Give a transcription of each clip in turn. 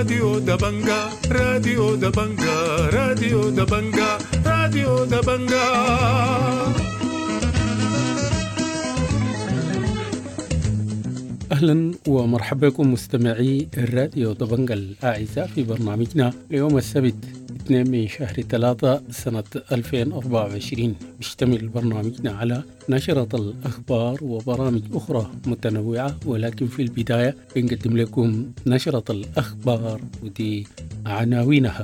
راديو دبنجا راديو دبنجا راديو دبنجا راديو دبنجا. أهلا ومرحبا بكم مستمعي الراديو دبنجا الأعزاء في برنامجنا ليوم السبت 2 من شهر 3 سنة 2024. بيشتمل برنامجنا على نشرة الأخبار وبرامج أخرى متنوعة، ولكن في البداية بنقدم لكم نشرة الأخبار ودي عناوينها.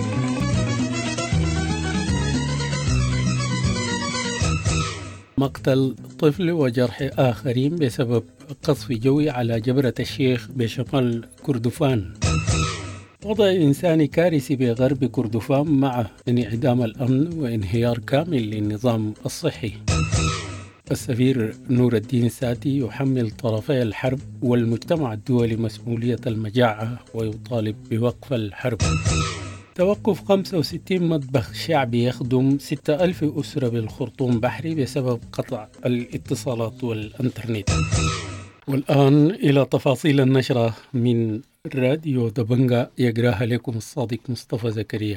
مقتل طفل وجرح آخرين بسبب قصف جوي على جبرة الشيخ بشمال كردفان. وضع إنساني كارثي بغرب كردفان مع انعدام الأمن وانهيار كامل للنظام الصحي. السفير نور الدين ساتي يحمل طرفي الحرب والمجتمع الدولي مسؤولية المجاعة ويطالب بوقف الحرب. توقف 65 مطبخ شعبي يخدم 6000 أسرة بالخرطوم بحري بسبب قطع الاتصالات والإنترنت. والآن إلى تفاصيل النشرة من راديو دبنجا، يقراها لكم الصادق مصطفى زكريا.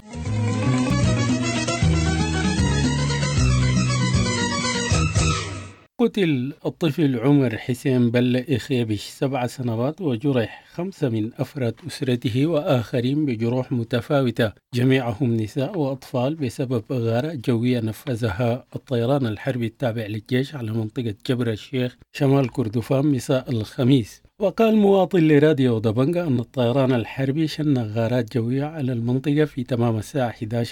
قتل الطفل عمر حسين بل إخيبش 7 سنوات وجرح 5 من أفراد أسرته وآخرين بجروح متفاوتة، جميعهم نساء وأطفال، بسبب غارة جوية نفذها الطيران الحربي التابع للجيش على منطقة جبر الشيخ شمال كردفان مساء الخميس. وقال مواطن لراديو دبنجا أن الطيران الحربي شن غارات جوية على المنطقة في تمام الساعة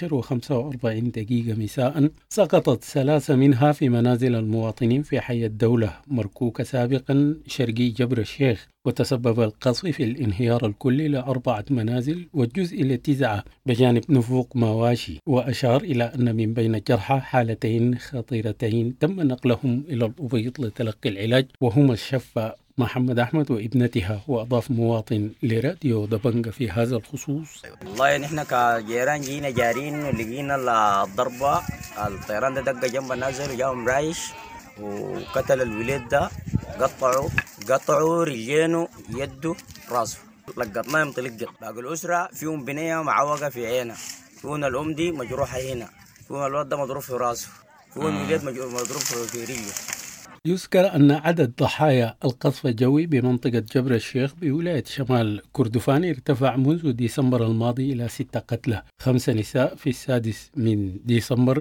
11:45 مساء. سقطت 3 منها في منازل المواطنين في حي الدولة مركوكة سابقا شرقي جبر الشيخ، وتسبب القصف في الانهيار الكلي ل4 منازل والجزء ل9 بجانب نفوق مواشي. وأشار إلى أن من بين الجرحى حالتين خطيرتين تم نقلهم إلى الأبيض لتلقي العلاج، وهما الشابة محمد أحمد وابنتها. وأضاف مواطن لراديو دبنجا في هذا الخصوص: والله نحن كجيران جينا جارين ولقينا الضربة، الطيران ده دق جنب النازل وجاهم رايش وقتل الولد ده، قطعوا رجلينه يده راسه، لقطناه مطلق. باقي الأسرة فيهم بنية معوقة في عينها، فيهم الأم دي مجروحة هنا، فيهم الولد ده مضروب في راسه، فيهم الولد مضروب في رجله. يذكر أن عدد ضحايا القصف الجوي بمنطقة جبر الشيخ بولاية شمال كردفان ارتفع منذ ديسمبر الماضي إلى 6 قتلى، 5 نساء في 6 من ديسمبر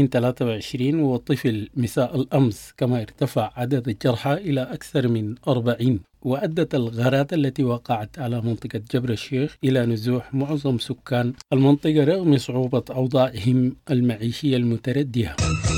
2023 وطفل مساء الأمس، كما ارتفع عدد الجرحى إلى أكثر من 40. وأدت الغارات التي وقعت على منطقة جبر الشيخ إلى نزوح معظم سكان المنطقة رغم صعوبة أوضاعهم المعيشية المتردية.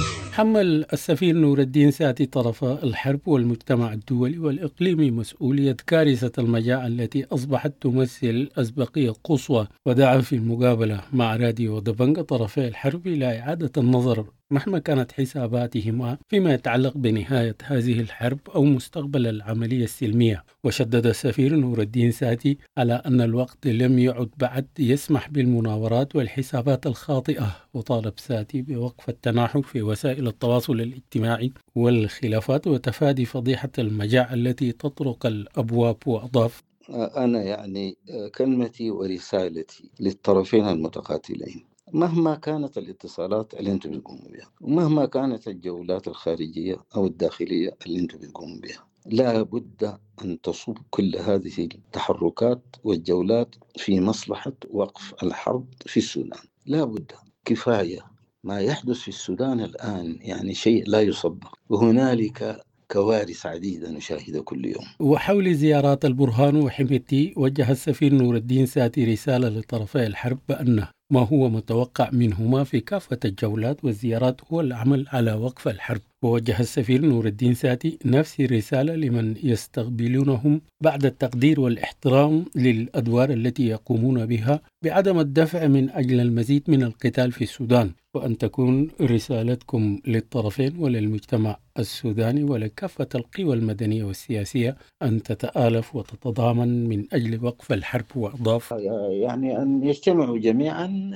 حمل السفير نور الدين ساتي طرف الحرب والمجتمع الدولي والإقليمي مسؤولية كارثة المجاعة التي أصبحت تمثل أسبقية قصوى، ودعا في المقابلة مع راديو دبنجا طرفي الحرب إلى إعادة النظر مهما كانت حساباتهما فيما يتعلق بنهاية هذه الحرب أو مستقبل العملية السلمية. وشدد السفير نور الدين ساتي على أن الوقت لم يعد بعد يسمح بالمناورات والحسابات الخاطئة، وطالب ساتي بوقف التناحر في وسائل التواصل الاجتماعي والخلافات وتفادي فضيحة المجاعة التي تطرق الأبواب. وأضاف: أنا كلمتي ورسالتي للطرفين المتقاتلين، مهما كانت الاتصالات اللي انتم بتقوموا بها، ومهما كانت الجولات الخارجية أو الداخلية اللي انتم بتقوموا بها، لا بد أن تصب كل هذه التحركات والجولات في مصلحة وقف الحرب في السودان. لا بد، كفاية ما يحدث في السودان الآن، شيء لا يصدق، وهنالك كوارث عديدة نشاهدها كل يوم. وحول زيارات البرهان وحميتي، وجه السفير نور الدين ساتي رسالة لطرفي الحرب بأن ما هو متوقع منهما في كافة الجولات والزيارات هو العمل على وقف الحرب. ووجه السفير نور الدين ساتي نفس الرسالة لمن يستقبلونهم بعد التقدير والاحترام للأدوار التي يقومون بها بعدم الدفع من أجل المزيد من القتال في السودان، وأن تكون رسالتكم للطرفين وللمجتمع السوداني ولكافة القوى المدنية والسياسية أن تتآلف وتتضامن من أجل وقف الحرب. وأضاف: أن يجتمعوا جميعا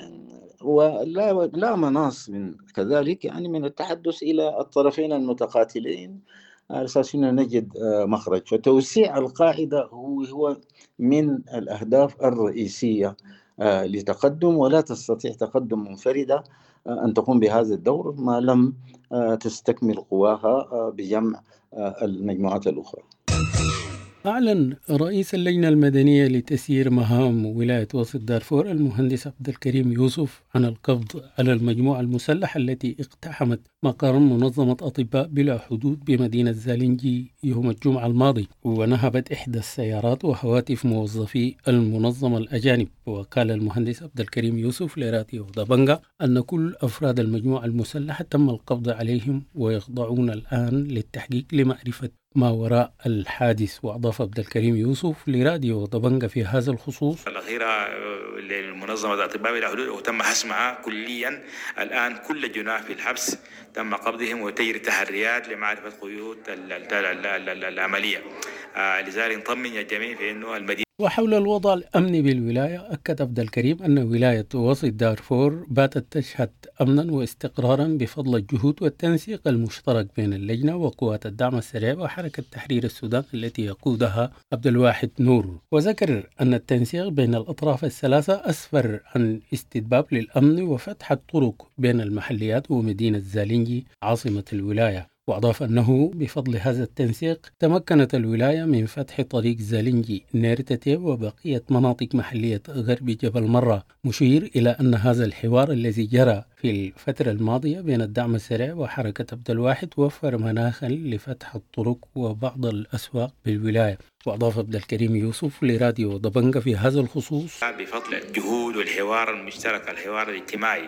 ولا مناص من كذلك، من التحدث إلى الطرفين المتقاتلين على أساس أنه نجد مخرج. فتوسيع القاعدة هو من الأهداف الرئيسية لتقدم، ولا تستطيع تقدم منفردة أن تقوم بهذا الدور ما لم تستكمل قواها بجمع المجموعات الأخرى. أعلن رئيس اللجنة المدنية لتسيير مهام ولاية وسط دارفور المهندس عبد الكريم يوسف عن القبض على المجموعة المسلحة التي اقتحمت مقر منظمة أطباء بلا حدود بمدينة زالنجي يوم الجمعة الماضي، ونهبت إحدى السيارات وهواتف موظفي المنظمة الأجانب. وقال المهندس عبد الكريم يوسف لراديو دبنجا أن كل أفراد المجموعة المسلحة تم القبض عليهم ويخضعون الآن للتحقيق لمعرفة ما وراء الحادث. وأضاف عبد الكريم يوسف لراديو دبنجا في هذا الخصوص: الأخيرة للمنظمة الأطباء بلا حدود وتم حسمها كليا الآن، كل جناح في الحبس تم قبضهم وتجري تحريات لمعرفة قيود العملية. لذلك نطمن الجميع في أنه المدينة. وحول الوضع الأمني بالولاية، أكد عبد الكريم أن ولاية وسط دارفور باتت تشهد أمنا واستقرارا بفضل الجهود والتنسيق المشترك بين اللجنة وقوات الدعم السريع وحركة تحرير السودان التي يقودها عبد الواحد نور. وذكر أن التنسيق بين الأطراف الثلاثة أسفر عن استتباب للأمن وفتح الطرق بين المحليات ومدينة زالنجي عاصمة الولاية. وأضاف أنه بفضل هذا التنسيق تمكنت الولاية من فتح طريق زالنجي نيرتتي وبقية مناطق محلية غرب جبل مرة، مشير إلى أن هذا الحوار الذي جرى في الفترة الماضية بين الدعم السريع وحركة عبد الواحد وفر مناخا لفتح الطرق وبعض الأسواق بالولاية. وأضاف عبد الكريم يوسف لراديو دبنجا في هذا الخصوص: بفضل الجهود والحوار المشترك، الحوار الاجتماعي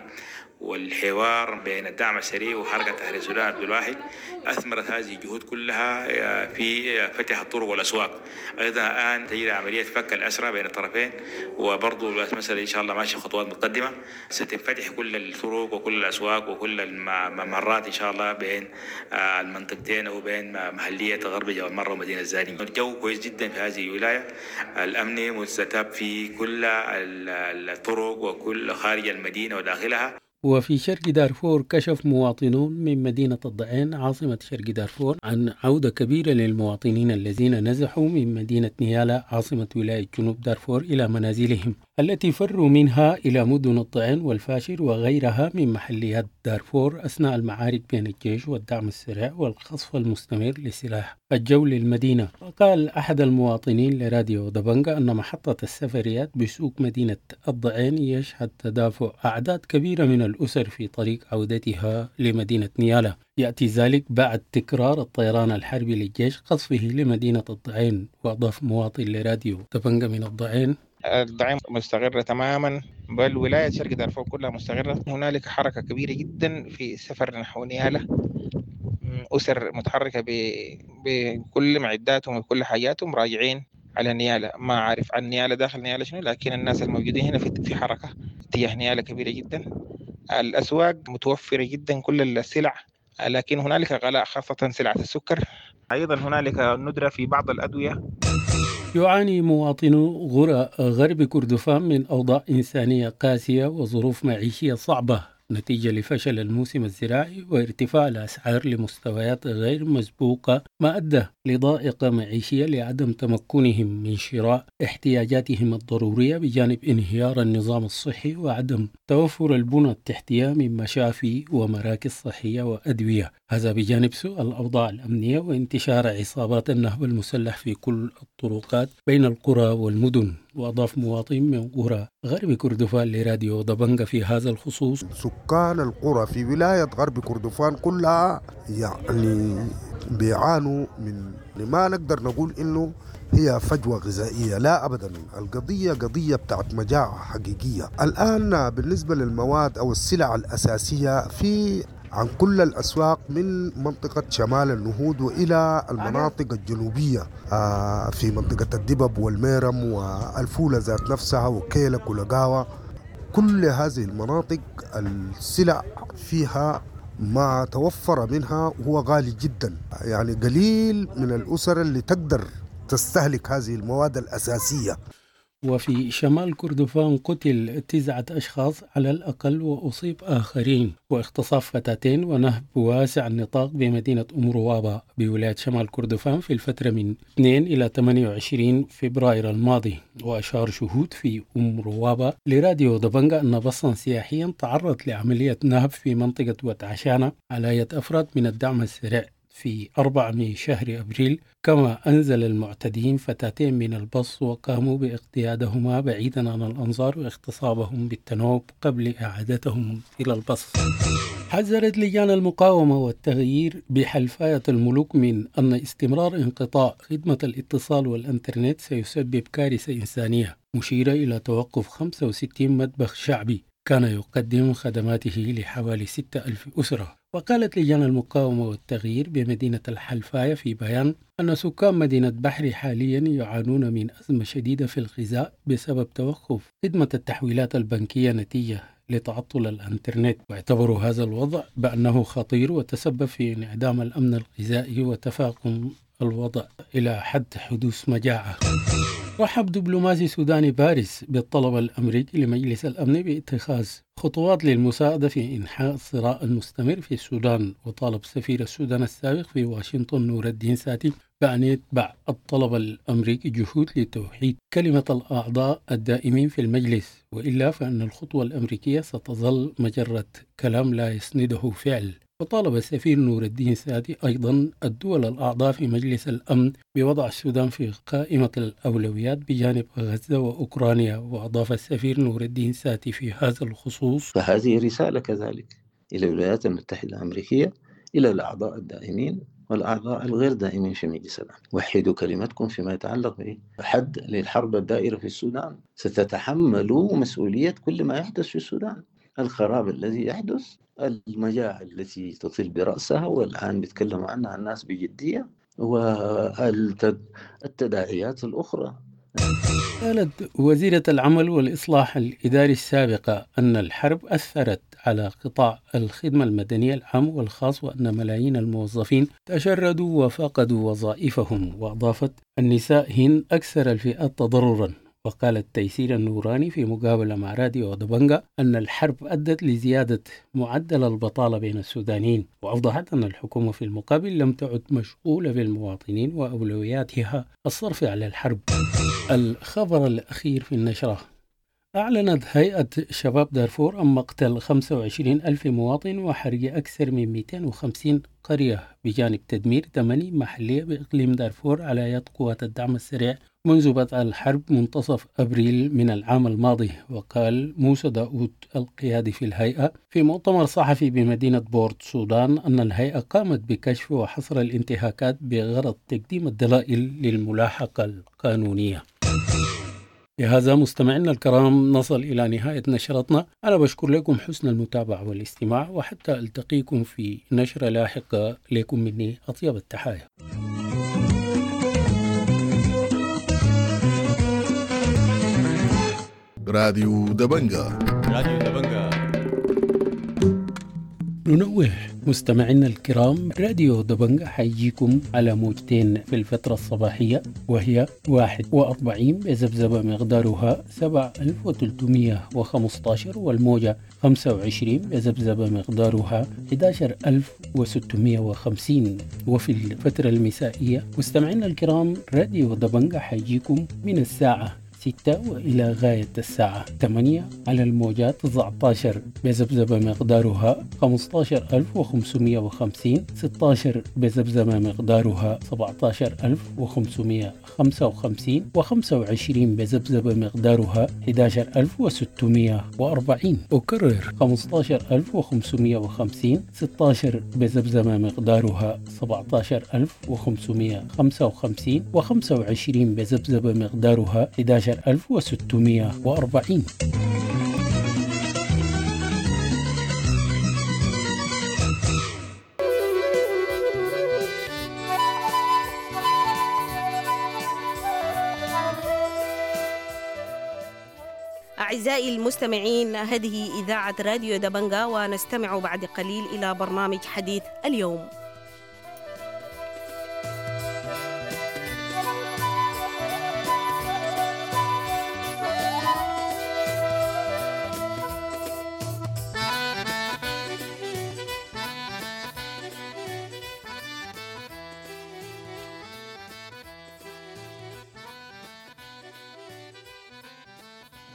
والحوار بين الدعم السريع وحركة تحرير السودان عبد الواحد، أثمرت هذه الجهود كلها في فتح الطرق والأسواق. أيضا الآن تجري عملية فك الأسرى بين الطرفين، وبرضو المسألة إن شاء الله ماشية خطوات متقدمة، ستنفتح كل الطرق وكل الأسواق وكل الممرات إن شاء الله بين المنطقتين وبين محلية غرب جبل مرة ومدينة زالنجي. الجو كويس جدا في هذه الولاية، الأمن مستتب في كل الطرق وكل خارج المدينة وداخلها. وفي شرق دارفور كشف مواطنون من مدينة الضعين عاصمة شرق دارفور عن عودة كبيرة للمواطنين الذين نزحوا من مدينة نيالا عاصمة ولاية جنوب دارفور إلى منازلهم التي فروا منها إلى مدن الضعين والفاشر وغيرها من محليات دارفور أثناء المعارك بين الجيش والدعم السريع والقصف المستمر لسلاح الجو للمدينة. وقال أحد المواطنين لراديو دبنجا أن محطة السفريات بسوق مدينة الضعين يشهد تدافع أعداد كبيرة من الأسر في طريق عودتها لمدينة نيالا. يأتي ذلك بعد تكرار الطيران الحربي للجيش قصفه لمدينة الضعين. وأضاف مواطن لراديو دبنجا من الضعين: الضعين مستقرة تماما، بل ولاية شرق دارفور كلها مستقرة. هنالك حركة كبيرة جدا في السفر نحو نيالا، أسر متحركة بكل معداتهم وكل حاجاتهم راجعين على نيالا. ما عارف عن نيالا داخل نيالا شنو، لكن الناس الموجودين هنا في حركة اتجاه نيالا كبيرة جدا. الأسواق متوفرة جدا كل السلع، لكن هنالك غلاء خاصة سلعة السكر. أيضا هنالك ندرة في بعض الأدوية. يعاني مواطنو غرب كردفان من أوضاع إنسانية قاسية وظروف معيشية صعبة نتيجة لفشل الموسم الزراعي وارتفاع الأسعار لمستويات غير مسبوقة، ما أدى لضائقة معيشية لعدم تمكنهم من شراء احتياجاتهم الضرورية، بجانب انهيار النظام الصحي وعدم توفر البنى التحتية من مشافي ومراكز صحية وأدوية. هذا بجانب سوء الأوضاع الأمنية وانتشار عصابات النهب المسلح في كل الطرقات بين القرى والمدن. وأضاف مواطن من قرى غرب كردفان لراديو دبنجا في هذا الخصوص: سكان القرى في ولاية غرب كردفان كلها يعني بيعانوا من ما نقدر نقول إنه هي فجوة غذائية، لا أبدا. القضية قضية بتاعت مجاعة حقيقية. الآن بالنسبة للمواد أو السلع الأساسية في عن كل الأسواق من منطقة شمال النهود وإلى المناطق الجنوبية، في منطقة الدبب والميرم والفولة ذات نفسها وكيلك ولقاوة. كل هذه المناطق السلع فيها ما توفر منها هو غالي جدا، يعني قليل من الأسر اللي تقدر تستهلك هذه المواد الأساسية. وفي شمال كردفان قتل 9 أشخاص على الأقل وأصيب آخرين، واغتصاف فتاتين ونهب واسع النطاق بمدينة أم روابة بولاية شمال كردفان في الفترة من 2 إلى 28 فبراير الماضي. وأشار شهود في أم روابة لراديو دبنجة أن بصا سياحيا تعرض لعملية نهب في منطقة وتعشانة على يد أفراد من الدعم السريع في 4 من شهر أبريل، كما أنزل المعتدين فتاتين من البص وقاموا باقتيادهما بعيدا عن الأنظار واغتصابهم بالتنوب قبل إعادتهم إلى البص. حذرت لجان المقاومة والتغيير بحلفاية الملوك من أن استمرار انقطاع خدمة الاتصال والإنترنت سيسبب كارثة إنسانية، مشيرة إلى توقف 65 مطبخ شعبي كان يقدم خدماته لحوالي 6,000 أسرة. وقالت لجان المقاومة والتغيير بمدينة الحلفاية في بيان أن سكان مدينة بحري حاليا يعانون من أزمة شديدة في الغذاء بسبب توقف خدمة التحويلات البنكية نتيجة لتعطل الإنترنت، واعتبروا هذا الوضع بأنه خطير وتسبب في انعدام الأمن الغذائي وتفاقم الوضع إلى حد حدوث مجاعة. رحب دبلوماسي سوداني باريس بالطلب الأمريكي لمجلس الأمن باتخاذ خطوات للمساعدة في إنحاء الصراع المستمر في السودان، وطالب سفير السودان السابق في واشنطن نور الدين ساتي بأن يتبع الطلب الأمريكي جهود لتوحيد كلمة الأعضاء الدائمين في المجلس، وإلا فإن الخطوة الأمريكية ستظل مجرد كلام لا يسنده فعل. وطالب السفير نور الدين ساتي أيضا الدول الأعضاء في مجلس الأمن بوضع السودان في قائمة الأولويات بجانب غزة وأوكرانيا. وأضاف السفير نور الدين ساتي في هذا الخصوص: فهذه رسالة كذلك إلى الولايات المتحدة الأمريكية، إلى الأعضاء الدائمين والأعضاء الغير دائمين في مجلس الأمن: وحدوا كلمتكم فيما يتعلق بحد للحرب الدائرة في السودان. ستتحملوا مسؤولية كل ما يحدث في السودان، الخراب الذي يحدث، المجاعة التي تطل برأسها والآن بيتكلموا عنها الناس بجدية، والتداعيات الأخرى. قالت وزيرة العمل والإصلاح الإداري السابقة أن الحرب أثرت على قطاع الخدمة المدنية العام والخاص، وأن ملايين الموظفين تشردوا وفقدوا وظائفهم. وأضافت النساء هن أكثر الفئات تضررا. وقالت تيسير النوراني في مقابلة مع راديو دبنجة أن الحرب أدت لزيادة معدل البطالة بين السودانيين، وأوضحت أن الحكومة في المقابل لم تعد مشغولة بالمواطنين وأولوياتها الصرف على الحرب. الخبر الأخير في النشرة: أعلنت هيئة شباب دارفور عن مقتل 25,000 مواطن وحرق أكثر من 250 قرية بجانب تدمير 8 محلية بإقليم دارفور على يد قوات الدعم السريع منذ بدء الحرب منتصف أبريل من العام الماضي. وقال موسى داود القيادي في الهيئة في مؤتمر صحفي بمدينة بورت سودان أن الهيئة قامت بكشف وحصر الانتهاكات بغرض تقديم الدلائل للملاحقة القانونية. بهذا مستمعينا الكرام نصل إلى نهاية نشرتنا. أنا بشكر لكم حسن المتابعة والاستماع، وحتى ألتقيكم في نشرة لاحقة لكم مني أطيب التحايا. راديو دبنجة. راديو دبنجة. ننوه مستمعينا الكرام، راديو دبنجة حيجيكم على موجتين في الفترة الصباحية، وهي 41 بذبذبة مقدارها 7315، والموجة 25 بذبذبة مقدارها 11650. وفي الفترة المسائية مستمعينا الكرام راديو دبنجة حيجيكم من الساعة 6 وإلى غاية الساعة 8 على الموجات 19 بذبذبة مقدارها 15550، 16 بذبذبة مقدارها 17555، و25 بذبذبة مقدارها 11640. أكرر 15550، 16 بذبذبة مقدارها 17555، و25 بذبذبة مقدارها 11640. أعزائي المستمعين، هذه إذاعة راديو دبنجة، ونستمع بعد قليل إلى برنامج حديث اليوم.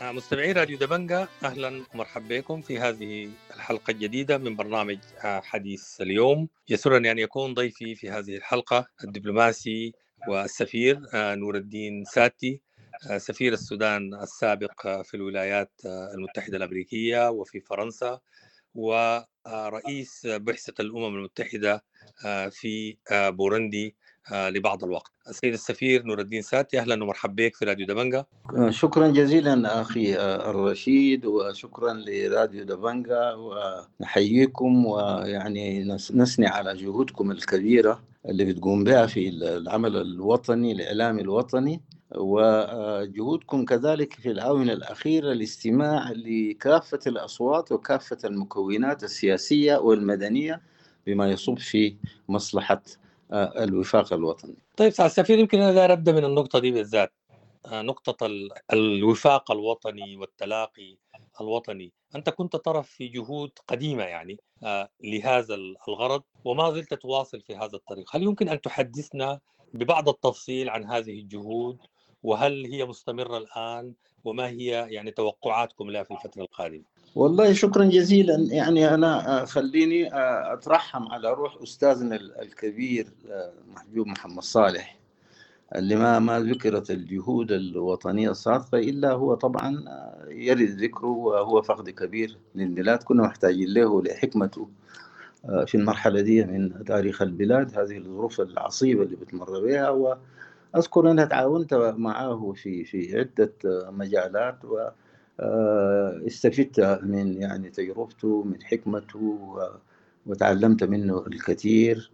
مستمعي راديو دبنجة، أهلا ومرحبا بكم في هذه الحلقة الجديدة من برنامج حديث اليوم. يسرني أن يكون ضيفي في هذه الحلقة الدبلوماسي والسفير نور الدين ساتي، سفير السودان السابق في الولايات المتحدة الأمريكية وفي فرنسا، ورئيس بعثة الأمم المتحدة في بوروندي لبعض الوقت. السيد السفير نور الدين ساتي، أهلا ومرحبا بك في راديو دبنجة. شكرا جزيلا أخي الرشيد، وشكرا لراديو دبنجة، ونحييكم ويعني نثني على جهودكم الكبيرة اللي بتقوم بها في العمل الوطني، الإعلام الوطني، وجهودكم كذلك في الآونة الأخيرة الاستماع لكافة الأصوات وكافة المكونات السياسية والمدنية بما يصب في مصلحة الوفاق الوطني. طيب سعد السفير، يمكن أنا أبدأ من النقطة دي بالذات، نقطة الوفاق الوطني والتلاقي الوطني. أنت كنت طرف في جهود قديمة يعني لهذا الغرض، وما زلت تواصل في هذا الطريق. هل يمكن أن تحدثنا ببعض التفصيل عن هذه الجهود، وهل هي مستمرة الآن، وما هي يعني توقعاتكم لها في الفترة القادمة؟ والله شكرا جزيلا. يعني أنا خليني أترحم على روح أستاذنا الكبير محجوب محمد صالح، اللي ما ذكرت الجهود الوطنية الصادقة إلا هو طبعا يرد ذكره، وهو فقد كبير للبلاد. كنا محتاجين له لحكمته في المرحلة دي من تاريخ البلاد، هذه الظروف العصيبة اللي بتمر بها. وأذكر أنها تعاونت معه في عدة مجالات، واستفدت من يعني تجربته، من حكمته، وتعلمت منه الكثير.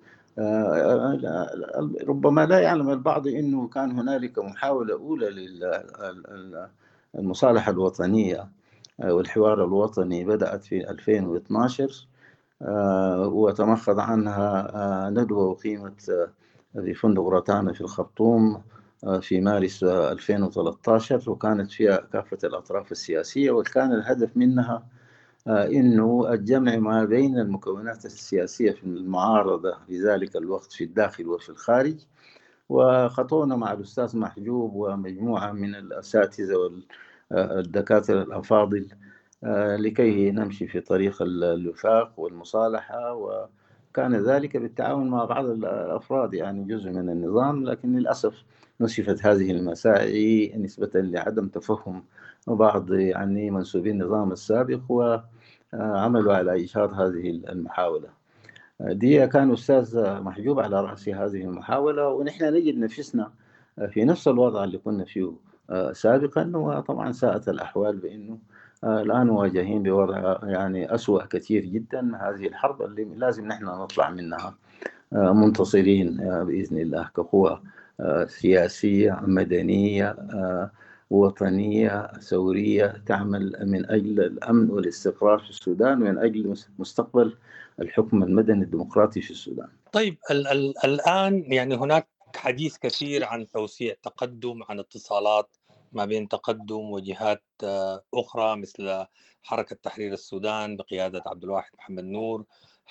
ربما لا يعلم البعض أنه كان هنالك محاولة أولى للمصالحة الوطنية والحوار الوطني، بدأت في 2012 وتمخض عنها ندوة أقيمت في فندق روتانا في الخرطوم في مارس 2013، وكانت فيها كافة الأطراف السياسية، وكان الهدف منها إنه الجمع ما بين المكونات السياسية في المعارضة في ذلك الوقت في الداخل وفي الخارج. وخطونا مع الأستاذ محجوب ومجموعة من الأساتذة والدكاترة الأفاضل لكي نمشي في طريق الوفاق والمصالحة، وكان ذلك بالتعاون مع بعض الأفراد يعني جزء من النظام، لكن للأسف نسفت هذه المساعي نسبة لعدم تفهم بعض يعني منسوبين النظام السابق، وعملوا على إيشاض هذه المحاولة دي. كان أستاذ محجوب على رأس هذه المحاولة، ونحن نجد نفسنا في نفس الوضع اللي كنا فيه سابقا. وطبعا ساءت الأحوال بأنه الآن مواجهين بوضع يعني أسوأ كثير جدا. هذه الحرب اللي لازم نحن نطلع منها منتصرين بإذن الله، كقوة سياسية مدنية وطنية ثورية تعمل من أجل الأمن والاستقرار في السودان، ومن أجل مستقبل الحكم المدني الديمقراطي في السودان. طيب الآن يعني هناك حديث كثير عن توسيع تقدم، عن اتصالات ما بين تقدم وجهات أخرى مثل حركة تحرير السودان بقيادة عبد الواحد محمد نور،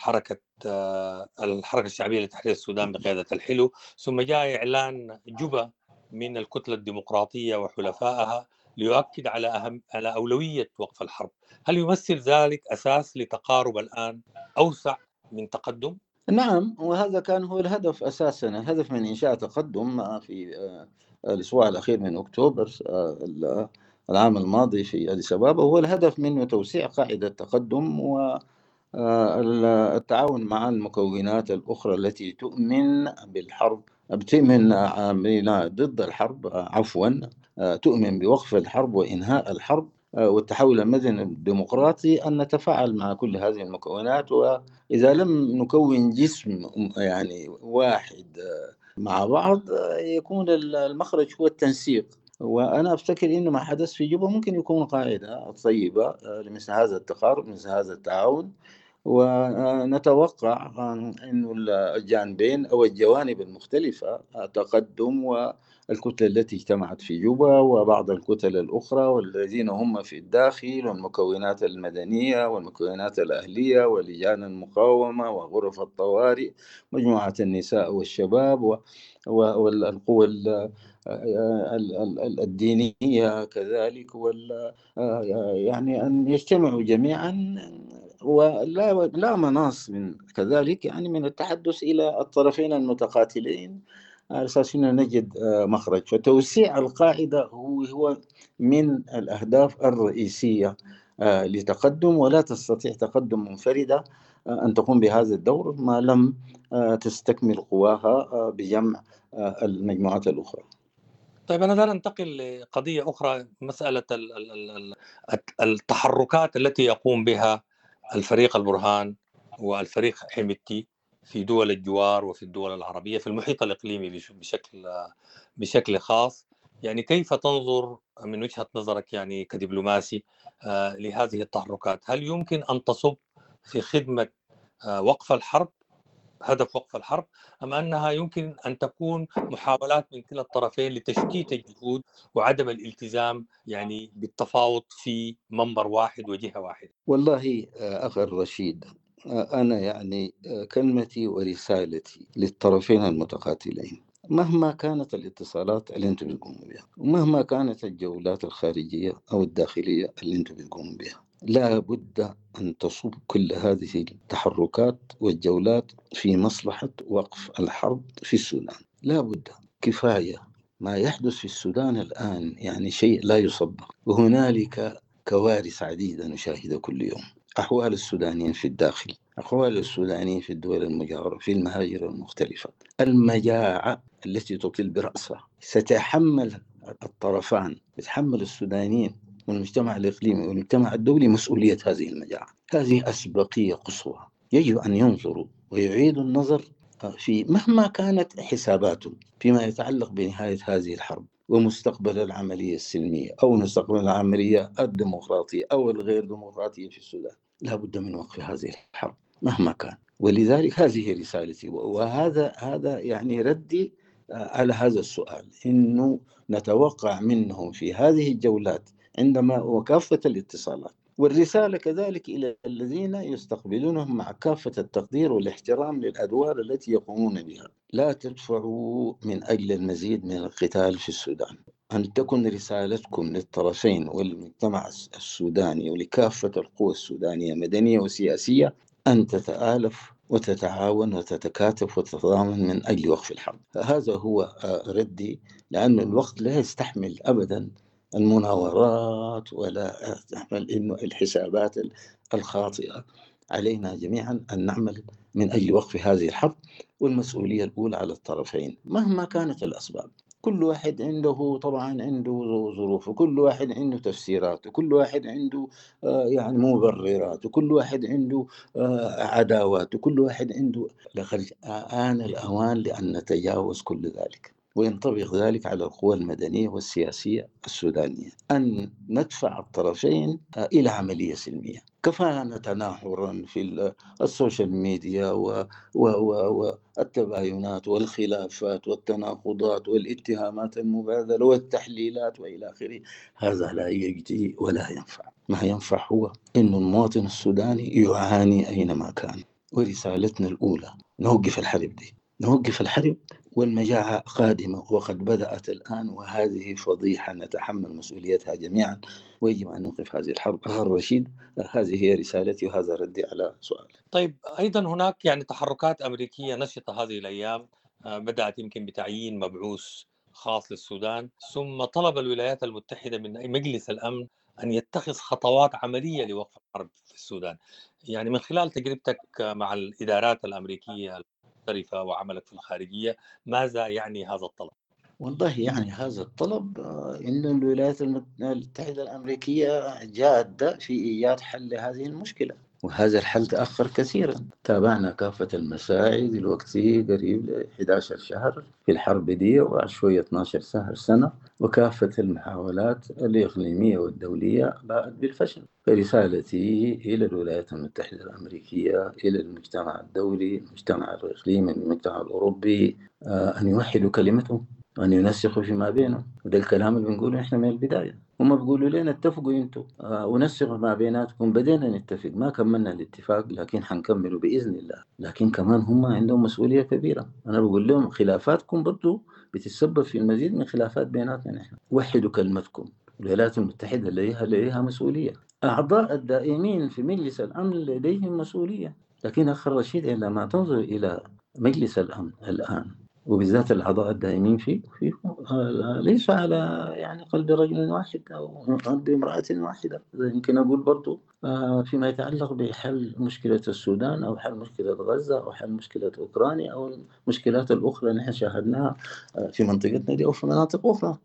الحركة الشعبية لتحرير السودان بقيادة الحلو، ثم جاء إعلان جوبا من الكتلة الديمقراطية وحلفائها ليؤكد على أولوية وقف الحرب. هل يمثل ذلك أساس لتقارب الآن أوسع من تقدم؟ نعم، وهذا كان هو الهدف أساسا، الهدف من إنشاء تقدم في الأسبوع الأخير من أكتوبر العام الماضي في أديس أبابا. هو الهدف منه توسيع قاعدة تقدم والتعاون مع المكونات الأخرى التي تؤمن بالحرب، تؤمن ضد الحرب، تؤمن بوقف الحرب وإنهاء الحرب والتحول المدني الديمقراطي، أن نتفاعل مع كل هذه المكونات. وإذا لم نكون جسم يعني واحد مع بعض يكون المخرج هو التنسيق. وأنا أفتكر إنه ما حدث في جوبا ممكن يكون قاعدة طيبة لمثل هذا التقارب، مثل هذا التعاون. ونتوقع أن الجانبين أو الجوانب المختلفة تقدم، والكتلة التي اجتمعت في جوبا وبعض الكتل الأخرى والذين هم في الداخل والمكونات المدنية والمكونات الأهلية ولجان المقاومة وغرف الطوارئ، مجموعة النساء والشباب والقوى الدينية كذلك، يعني أن يجتمعوا جميعا، ولا مناص من كذلك يعني من التحدث إلى الطرفين المتقاتلين على أساس أن نجد مخرج. فتوسيع القاعدة هو من الأهداف الرئيسية لتقدم، ولا تستطيع تقدم منفردة أن تقوم بهذا الدور ما لم تستكمل قواها بجمع المجموعات الأخرى. طيب أنا دار أنتقل لقضية أخرى، مسألة التحركات التي يقوم بها الفريق البرهان والفريق حميدتي في دول الجوار وفي الدول العربية في المحيط الإقليمي بشكل خاص. يعني كيف تنظر من وجهة نظرك يعني كدبلوماسي لهذه التحركات؟ هل يمكن أن تصب في خدمة وقف الحرب، هدف وقف الحرب، أم أنها يمكن أن تكون محاولات من كلا الطرفين لتشتيت الجهود وعدم الالتزام يعني بالتفاوض في منبر واحد وجهة واحدة؟ والله أخي الرشيد، أنا يعني كلمتي ورسالتي للطرفين المتقاتلين، مهما كانت الاتصالات اللي أنتم بتقوموا بها، ومهما كانت الجولات الخارجية أو الداخلية اللي أنتم بتقوموا بها، لا بد أن تصب كل هذه التحركات والجولات في مصلحة وقف الحرب في السودان. لا بد، كفاية ما يحدث في السودان الآن يعني شيء لا يصدق، وهنالك كوارث عديدة نشاهدها كل يوم. أحوال السودانيين في الداخل، أحوال السودانيين في الدول المجاورة، في المهاجر المختلفة، المجاعة التي تطل برأسها. ستحمل الطرفان، يتحمل السودانيين والمجتمع الإقليمي والمجتمع الدولي مسؤولية هذه المجاعة. هذه أسبقية قصوى، يجب أن ينظروا ويعيدوا النظر في مهما كانت حساباتهم فيما يتعلق بنهاية هذه الحرب ومستقبل العملية السلمية أو مستقبل العملية الديمقراطية أو الغير ديمقراطية في السودان. لا بد من وقف هذه الحرب مهما كان. ولذلك هذه رسالتي، وهذا يعني ردي على هذا السؤال، إنه نتوقع منهم في هذه الجولات عندما وكافة الاتصالات، والرسالة كذلك إلى الذين يستقبلونهم مع كافة التقدير والاحترام للأدوار التي يقومون بها، لا تدفعوا من أجل المزيد من القتال في السودان. أن تكن رسالتكم للطرفين والمجتمع السوداني ولكافة القوى السودانية مدنية وسياسية أن تتآلف وتتعاون وتتكاتف وتتضامن من أجل وقف الحرب. هذا هو ردي، لأن الوقت لا يستحمل أبدا المناورات ولا يستحمل إنه الحسابات الخاطئة. علينا جميعا أن نعمل من أجل وقف هذه الحرب، والمسؤولية الأولى على الطرفين مهما كانت الأسباب. كل واحد عنده طبعا عنده ظروف، وكل واحد عنده تفسيرات، وكل واحد عنده يعني مبررات، وكل واحد عنده عداوات، وكل واحد عنده. آن الأوان لأن نتجاوز كل ذلك، وينطبق ذلك على القوى المدنية والسياسية السودانية، أن ندفع الطرفين إلى عملية سلمية. كفانا تناحرا في السوشيال ميديا والتباينات والخلافات والتناقضات والاتهامات المبادلة والتحليلات وإلى آخره. هذا لا يجدي ولا ينفع. ما ينفع هو أن المواطن السوداني يعاني أينما كان. ورسالتنا الأولى نوقف الحرب دي، نوقف الحرب، والمجاعة قادمة وقد بدأت الآن، وهذه فضيحة نتحمل مسؤوليتها جميعا، ويجب أن نوقف هذه الحرب. أخي الرشيد، هذه هي رسالتي وهذا ردي على سؤال. طيب أيضا هناك يعني تحركات أمريكية نشطة هذه الأيام، بدأت يمكن بتعيين مبعوث خاص للسودان، ثم طلب الولايات المتحدة من مجلس الأمن أن يتخذ خطوات عملية لوقف الحرب في السودان. يعني من خلال تجربتك مع الإدارات الأمريكية المختلفة وعملك في الخارجية، ماذا يعني هذا الطلب؟ والله يعني هذا الطلب إن الولايات المتحدة الأمريكية جادة في إيجاد حل لهذه المشكلة. وهذا الحل تأخر كثيرا. تابعنا كافة المساعي دلوقتي قريب 11 شهر في الحرب دي، وبعد شوية 12 شهر سنة، وكافة المحاولات الإقليمية والدولية باءت بالفشل. فرسالتي إلى الولايات المتحدة الأمريكية، إلى المجتمع الدولي، المجتمع الإقليمي، المجتمع الأوروبي، أن يوحدوا كلمتهم وأن ينسقوا فيما بينهم. وده الكلام اللي بنقوله إحنا من البداية. هم بيقولوا لنا اتفقوا انتوا ونسقوا ما بيناتكم. بدينا نتفق، ما كملنا الاتفاق لكن حنكمله بإذن الله. لكن كمان هم عندهم مسؤولية كبيرة. أنا بقول لهم خلافاتكم برضو بتتسبب في المزيد من خلافات بيناتنا نحن. وحدوا كلمتكم. الولايات المتحدة لديها مسؤولية. أعضاء الدائمين في مجلس الأمن لديهم مسؤولية. لكن أخ رشيد، عندما تنظر إلى مجلس الأمن الآن، وبالذات الأعضاء الدائمين فيه ليس على يعني قلب رجل واحد أو قلب امرأة واحدة. يمكن أقول برضو فيما يتعلق بحل مشكلة السودان أو حل مشكلة غزة أو حل مشكلة أوكرانيا أو المشكلات الأخرى اللي نحن شاهدناها في منطقتنا دي أو في مناطق أخرى.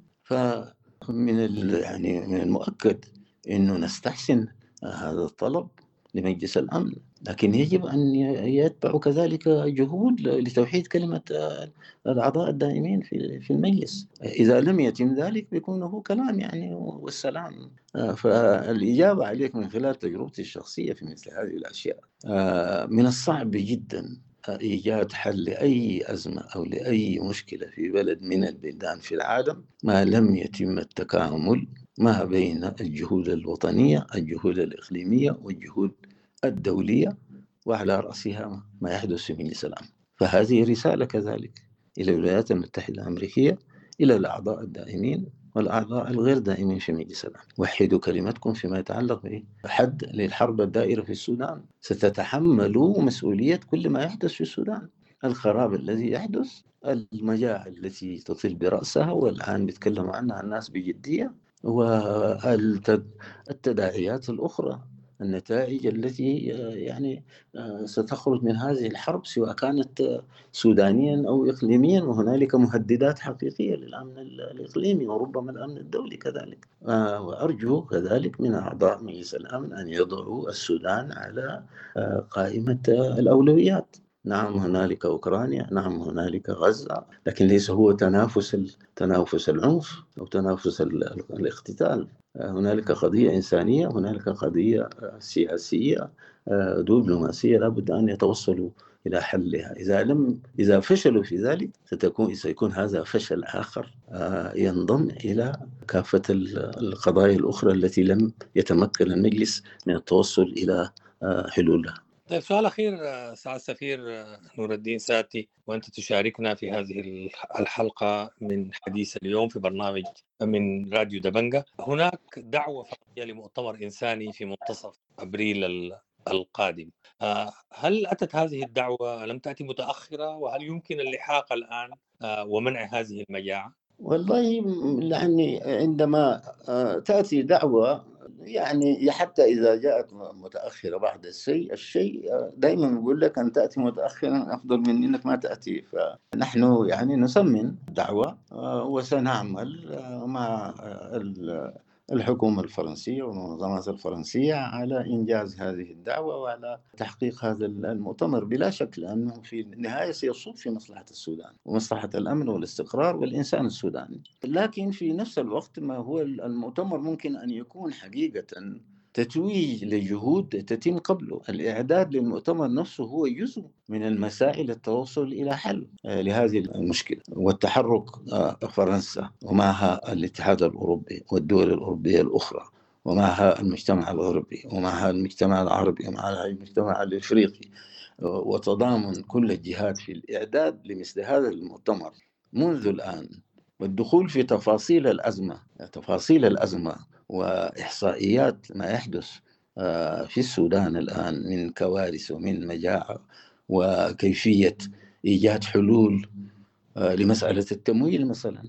فمن يعني من المؤكد أنه نستحسن هذا الطلب لمجلس الأمن، لكن يجب أن يتبع كذلك جهود لتوحيد كلمة الأعضاء الدائمين في المجلس. إذا لم يتم ذلك بيكون هو كلام يعني والسلام. فالإجابة عليك من خلال تجربتي الشخصية في مثل هذه الأشياء، من الصعب جدا إيجاد حل لأي أزمة أو لأي مشكلة في بلد من البلدان في العالم ما لم يتم التكامل ما بين الجهود الوطنية، الجهود الإقليمية، والجهود الدولية، وعلى رأسها ما يحدث في مجلس الأمن. فهذه رسالة كذلك إلى الولايات المتحدة الأمريكية، إلى الأعضاء الدائمين والأعضاء الغير دائمين في مجلس الأمن. وحدوا كلمتكم فيما يتعلق بحد للحرب الدائرة في السودان. ستتحملوا مسؤولية كل ما يحدث في السودان، الخراب الذي يحدث، المجاعة التي تطل برأسها والآن بيتكلموا عنها الناس بجدية، والتداعيات الأخرى، النتائج التي يعني ستخرج من هذه الحرب سواء كانت سودانيا أو إقليميا. وهنالك مهددات حقيقية للأمن الإقليمي وربما الأمن الدولي كذلك. وأرجو كذلك من أعضاء مجلس الأمن أن يضعوا السودان على قائمة الأولويات. نعم هنالك أوكرانيا، نعم هنالك غزة، لكن ليس هو تنافس العنف أو تنافس الاقتتال. هنالك قضية إنسانية، هنالك قضية سياسية دبلوماسية لابد أن يتوصلوا إلى حلها. إذا فشلوا في ذلك سيكون هذا فشل آخر ينضم إلى كافة القضايا الأخرى التي لم يتمكن المجلس من التوصل إلى حلولها. طيب، سؤال أخير سعادة السفير نور الدين ساتي، وأنت تشاركنا في هذه الحلقة من حديث اليوم في برنامج من راديو دبنجة. هناك دعوة فرضية لمؤتمر إنساني في منتصف أبريل القادم. هل أتت هذه الدعوة؟ لم تأتي متأخرة؟ وهل يمكن اللحاق الآن ومنع هذه المجاعة؟ والله يعني عندما تأتي دعوة يعني حتى إذا جاءت متأخرة بعد الشيء دائما نقول لك أن تأتي متأخرا أفضل من أنك ما تأتي. فنحن يعني نسمن دعوة وسنعمل مع الحكومة الفرنسية والمنظمات الفرنسية على إنجاز هذه الدعوة وعلى تحقيق هذا المؤتمر بلا شك، لأنه في النهاية سيصب في مصلحة السودان ومصلحة الأمن والاستقرار والإنسان السوداني. لكن في نفس الوقت ما هو المؤتمر ممكن أن يكون حقيقة تتويج لجهود تتم قبله. الإعداد للمؤتمر نفسه هو جزء من المسائل التوصل إلى حل لهذه المشكلة. والتحرك فرنسا ومعها الاتحاد الأوروبي والدول الأوروبية الأخرى ومعها المجتمع الغربي ومعها المجتمع العربي ومعها المجتمع الإفريقي، وتضامن كل الجهات في الإعداد لمثل هذا المؤتمر منذ الآن، والدخول في تفاصيل الأزمة وإحصائيات ما يحدث في السودان الآن من كوارث ومن مجاعة، وكيفية إيجاد حلول لمسألة التمويل مثلا.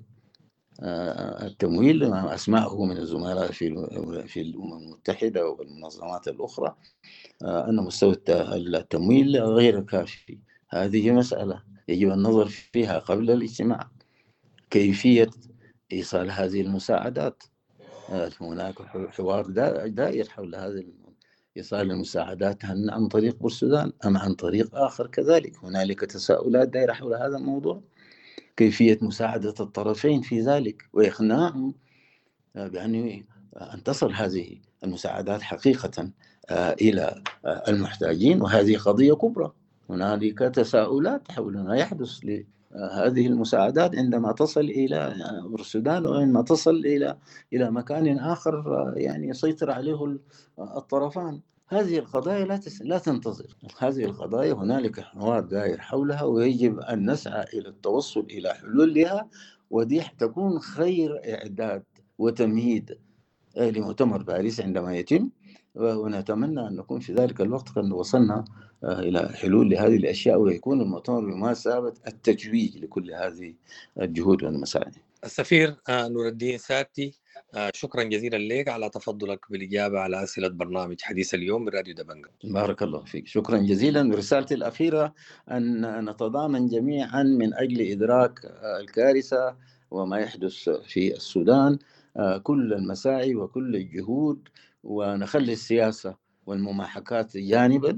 التمويل أسمعه من الزملاء في الأمم المتحدة والمنظمات الأخرى أن مستوى التمويل غير كافي. هذه مسألة يجب النظر فيها قبل الاجتماع. كيفية إيصال هذه المساعدات، هناك حوار دائر حول هذا إيصال المساعدات عن طريق بورسودان أم عن طريق آخر كذلك. هنالك تساؤلات دائرة حول هذا الموضوع، كيفية مساعدة الطرفين في ذلك وإقناعهم بأن تصل هذه المساعدات حقيقة إلى المحتاجين. وهذه قضية كبرى. هنالك تساؤلات حول ما يحدث لهذه المساعدات عندما تصل إلى السودان وعندما تصل إلى مكان آخر يعني يسيطر عليه الطرفان. هذه القضايا لا تنتظر. هذه القضايا هنالك حوار دائر حولها، ويجب أن نسعى إلى التوصل إلى حلول لها، ودي تكون خير إعداد وتمهيد لمؤتمر باريس عندما يتم. ونتمنى أن نكون في ذلك الوقت قد وصلنا إلى حلول لهذه الأشياء، ويكون المؤتمر بمثابة التتويج لكل هذه الجهود والمساعي. السفير نور الدين ساتي، شكرا جزيلا لك على تفضلك بالإجابة على أسئلة برنامج حديث اليوم من راديو دبنجة. بارك الله فيك، شكرا جزيلا. رسالتي الأخيرة أن نتضامن جميعا من أجل إدراك الكارثة وما يحدث في السودان، كل المساعي وكل الجهود، ونخلي السياسة والمماحكات جانبا،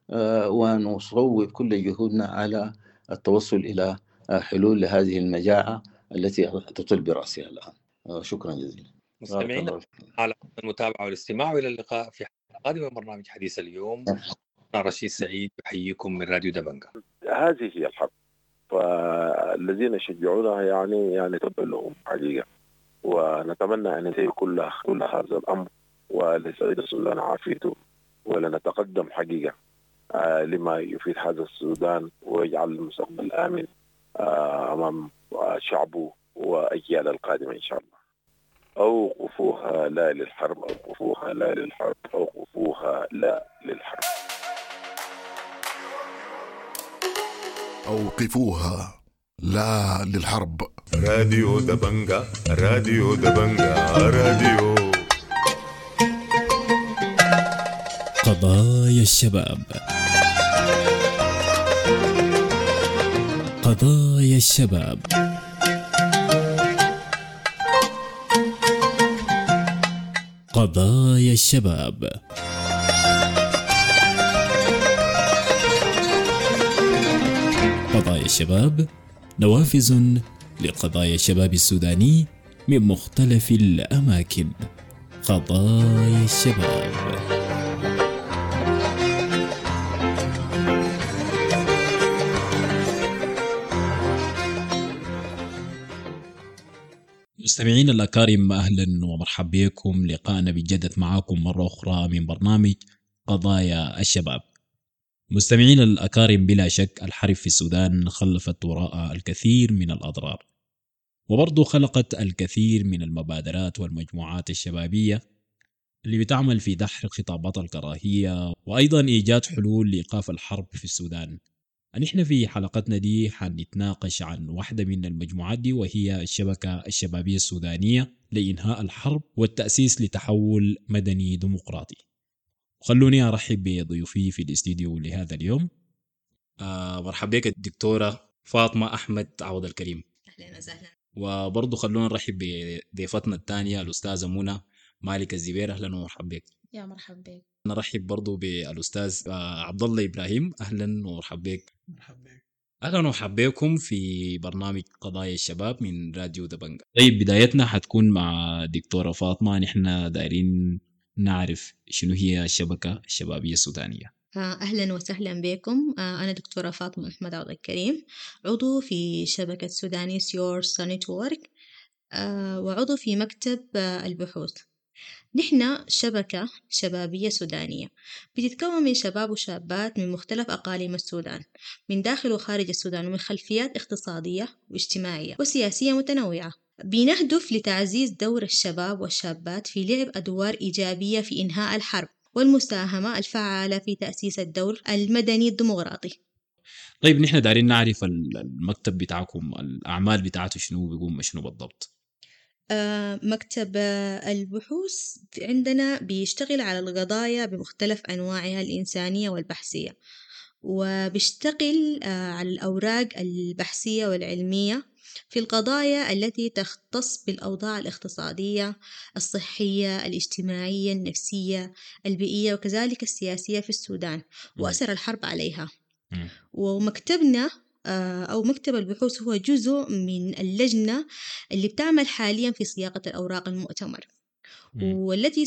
ونصوب كل جهودنا على التوصل إلى حلول لهذه المجاعة التي تطل برأسها الآن. شكرا جزيلا. مستمعينا على المتابعة والاستماع، وإلى اللقاء في حلقة قادمة من برنامج حديث اليوم. أنا رشيد سعيد يحييكم من راديو دبنجة. هذه هي الحرب، فالذين يشجعونها يعني تبقى لهم حقيقة، ونتمنى أن ينتهي كل هذا الأمر ولسعيد السودان عافيته، ولنتقدم حقيقة لما يفيد هذا السودان ويجعل المستقبل آمن أمام شعبه وأجيال القادمة إن شاء الله. أوقفوها لا للحرب، أوقفوها لا للحرب، أوقفوها لا للحرب. أوقفوها لا للحرب. راديو دبنجة، راديو دبنجة، راديو قضايا الشباب. قضايا الشباب. قضايا الشباب. قضايا الشباب نوافذ لقضايا الشباب السوداني من مختلف الأماكن. قضايا الشباب. مستمعين الأكارم، أهلا ومرحبا بكم. لقاءنا بيتجدد معاكم مرة أخرى من برنامج قضايا الشباب. مستمعين الأكارم، بلا شك الحرب في السودان خلفت وراء الكثير من الأضرار، وبرضو خلقت الكثير من المبادرات والمجموعات الشبابية اللي بتعمل في دحر خطابات الكراهية، وأيضا إيجاد حلول لإيقاف الحرب في السودان. نحن في حلقتنا دي حنتناقش عن واحدة من المجموعات دي، وهي الشبكة الشبابية السودانية لإنهاء الحرب والتأسيس لتحول مدني ديمقراطي. خلوني أرحب بضيوفي في الاستديو لهذا اليوم. مرحبا بك الدكتورة فاطمة أحمد عوض الكريم. أهلا وسهلا. وبرضو خلونا نرحب بضيفتنا الثانية الأستاذة منى مالك الزبير. أهلا ومرحبا بك. يا مرحبا بك. نرحب برضو بالأستاذ عبد الله إبراهيم. أهلا ومرحبا بك. أهلا ومرحبا بكم في برنامج قضايا الشباب من راديو دبنجة. طيب، بدايتنا حتكون مع دكتورة فاطمة. نحن دايرين نعرف شنو هي الشبكة الشبابية السودانية. أهلا وسهلا بكم. أنا دكتورة فاطمة أحمد عوض الكريم، عضو في شبكة سودانيس يورس نتورك، وعضو في مكتب البحوث. نحن شبكة شبابية سودانية بتتكون من شباب وشابات من مختلف أقاليم السودان، من داخل وخارج السودان، ومن خلفيات اقتصادية واجتماعية وسياسية متنوعة. بنهدف لتعزيز دور الشباب والشابات في لعب أدوار إيجابية في إنهاء الحرب والمساهمة الفعالة في تأسيس الدور المدني الديمقراطي. طيب، نحن دارين نعرف المكتب بتاعكم الأعمال بتاعته شنو، بيقوم شنو بالضبط؟ مكتب البحوث عندنا بيشتغل على القضايا بمختلف أنواعها الإنسانية والبحثية، وبيشتغل على الأوراق البحثية والعلمية في القضايا التي تختص بالأوضاع الاقتصادية، الصحية، الاجتماعية، النفسية، البيئية، وكذلك السياسية في السودان وأثر الحرب عليها. ومكتبنا أو مكتب البحوث هو جزء من اللجنة اللي بتعمل حاليا في صياغة الأوراق المؤتمر، والتي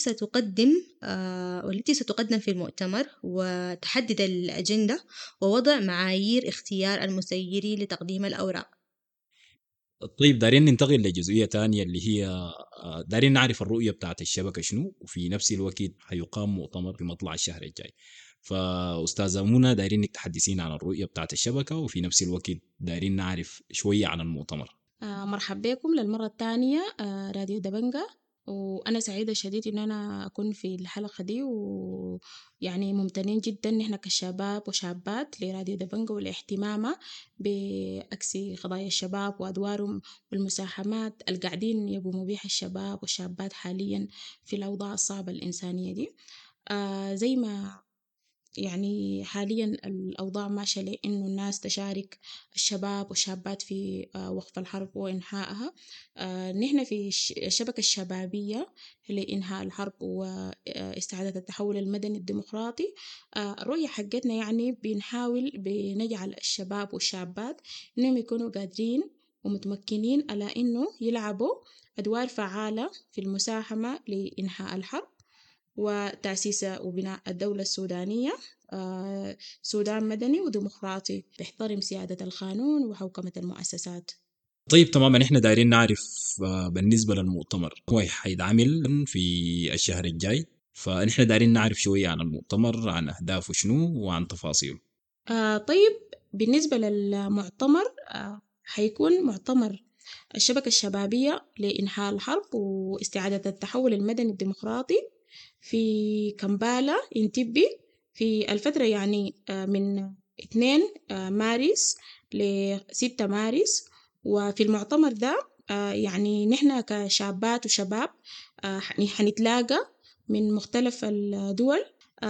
ستقدم في المؤتمر وتحدد الأجندة ووضع معايير اختيار المسيرين لتقديم الأوراق. طيب، دارين ننتقل لجزئية تانية اللي هي دارين نعرف الرؤية بتاعت الشبكة شنو، وفي نفس الوقت حيقام مؤتمر في مطلع الشهر الجاي. فأستاذة منى، دارين انك تحدثين عن الرؤية بتاعت الشبكة، وفي نفس الوقت دارين نعرف شوية عن المؤتمر. مرحبا بكم للمرة الثانية راديو دبنجا، وأنا سعيدة شديد إن أنا أكون في الحلقة دي، ويعني ممتنين جدا نحن كشباب وشابات لراديو دبنجا والاهتمام بأكس قضايا الشباب وأدوارهم والمساهمات اللي قاعدين يقوموا بها الشباب والشابات حاليا في الأوضاع الصعبة الإنسانية دي. زي ما يعني حاليا الأوضاع ماشية لأنه الناس تشارك الشباب والشابات في وقف الحرب وإنهائها. نحن في الشبكة الشبابية لإنهاء الحرب واستعادة التحول المدني الديمقراطي، الرؤية حقتنا يعني بنحاول بنجعل الشباب والشابات إنهم يكونوا قادرين ومتمكنين على إنه يلعبوا أدوار فعالة في المساهمة لإنهاء الحرب وتأسيس وبناء الدولة السودانية، سودان مدني وديمقراطي بيحترم سيادة القانون وحوكمة المؤسسات. طيب تماما، احنا دايرين نعرف بالنسبة للمؤتمر هو حيتعمل في الشهر الجاي، فنحن دايرين نعرف شوية عن المؤتمر، عن أهدافه شنو وعن تفاصيله. طيب بالنسبة للمؤتمر حيكون مؤتمر الشبكة الشبابية لإنهاء الحرب واستعادة التحول المدني الديمقراطي في كمبالا انتبي في الفترة يعني من 2 مارس ل 6 مارس. وفي المؤتمر ده يعني نحن كشابات وشباب حنتلاقى من مختلف الدول.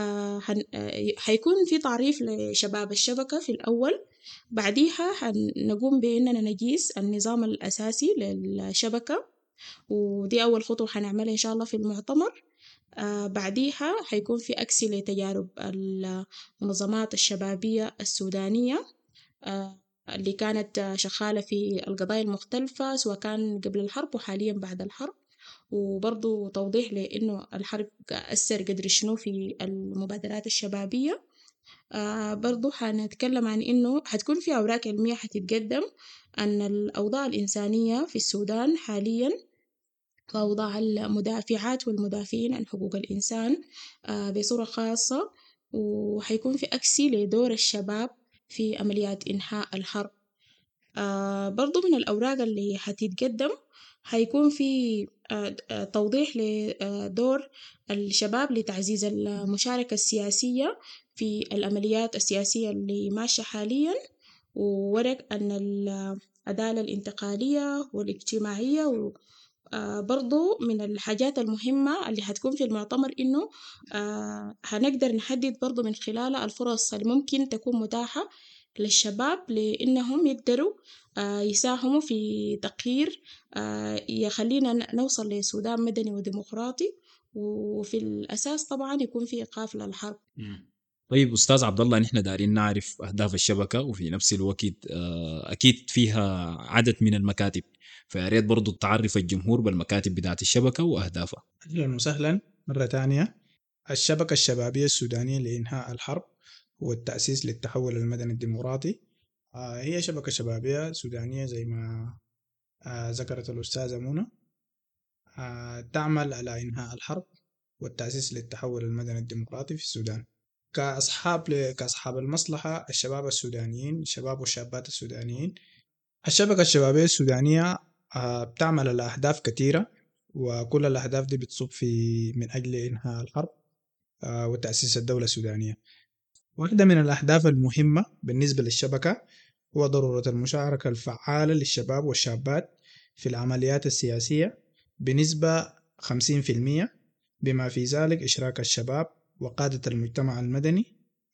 حيكون في تعريف لشباب الشبكة في الأول، بعديها حنقوم بأننا نجيس النظام الأساسي للشبكة، ودي أول خطوة حنعملها إن شاء الله في المؤتمر. بعديها حيكون في أكس لتجارب المنظمات الشبابية السودانية اللي كانت شغالة في القضايا المختلفة سواء كان قبل الحرب وحاليا بعد الحرب، وبرضو توضيح لأنه الحرب أثر قدر شنو في المبادرات الشبابية. برضو حنتكلم عن إنه حتكون في أوراق علمية حتتقدم أن الأوضاع الإنسانية في السودان حاليا وأوضاع المدافعات والمدافعين عن حقوق الإنسان بصورة خاصة، وحيكون في أكسي لدور الشباب في عمليات إنهاء الحرب. برضو من الأوراق اللي حتتقدم حيكون في توضيح لدور الشباب لتعزيز المشاركة السياسية في العمليات السياسية اللي ماشية حاليا، وورق أن العدالة الانتقالية والاجتماعية. برضو من الحاجات المهمة اللي حتكون في المؤتمر إنه هنقدر نحدد برضو من خلال الفرص اللي ممكن تكون متاحة للشباب لإنهم يقدروا يساهموا في تغيير يخلينا نوصل لسودان مدني وديمقراطي، وفي الأساس طبعا يكون في إيقاف للحرب. طيب أستاذ عبد الله، نحن دارين نعرف أهداف الشبكة، وفي نفس الوقت أكيد فيها عدد من المكاتب، فياريت برضو تعرف الجمهور بالمكاتب بتاعت الشبكة وأهدافها. أهلا وسهلا مرة تانية. الشبكة الشبابية السودانية لإنهاء الحرب والتأسيس للتحول المدني الديمقراطي هي شبكة شبابية سودانية زي ما ذكرت الأستاذة منى، تعمل على إنهاء الحرب والتأسيس للتحول المدني الديمقراطي في السودان. كأصحاب المصلحة الشباب السودانيين، الشباب والشابات السودانيين، الشبكة الشبابية السودانية بتعمل على أهداف كثيرة، وكل الأهداف دي بتصب من أجل إنهاء الحرب وتأسيس الدولة السودانية. واحدة من الأهداف المهمة بالنسبة للشبكة هو ضرورة المشاركة الفعالة للشباب والشابات في العمليات السياسية بنسبة 50%، بما في ذلك إشراك الشباب وقادة المجتمع المدني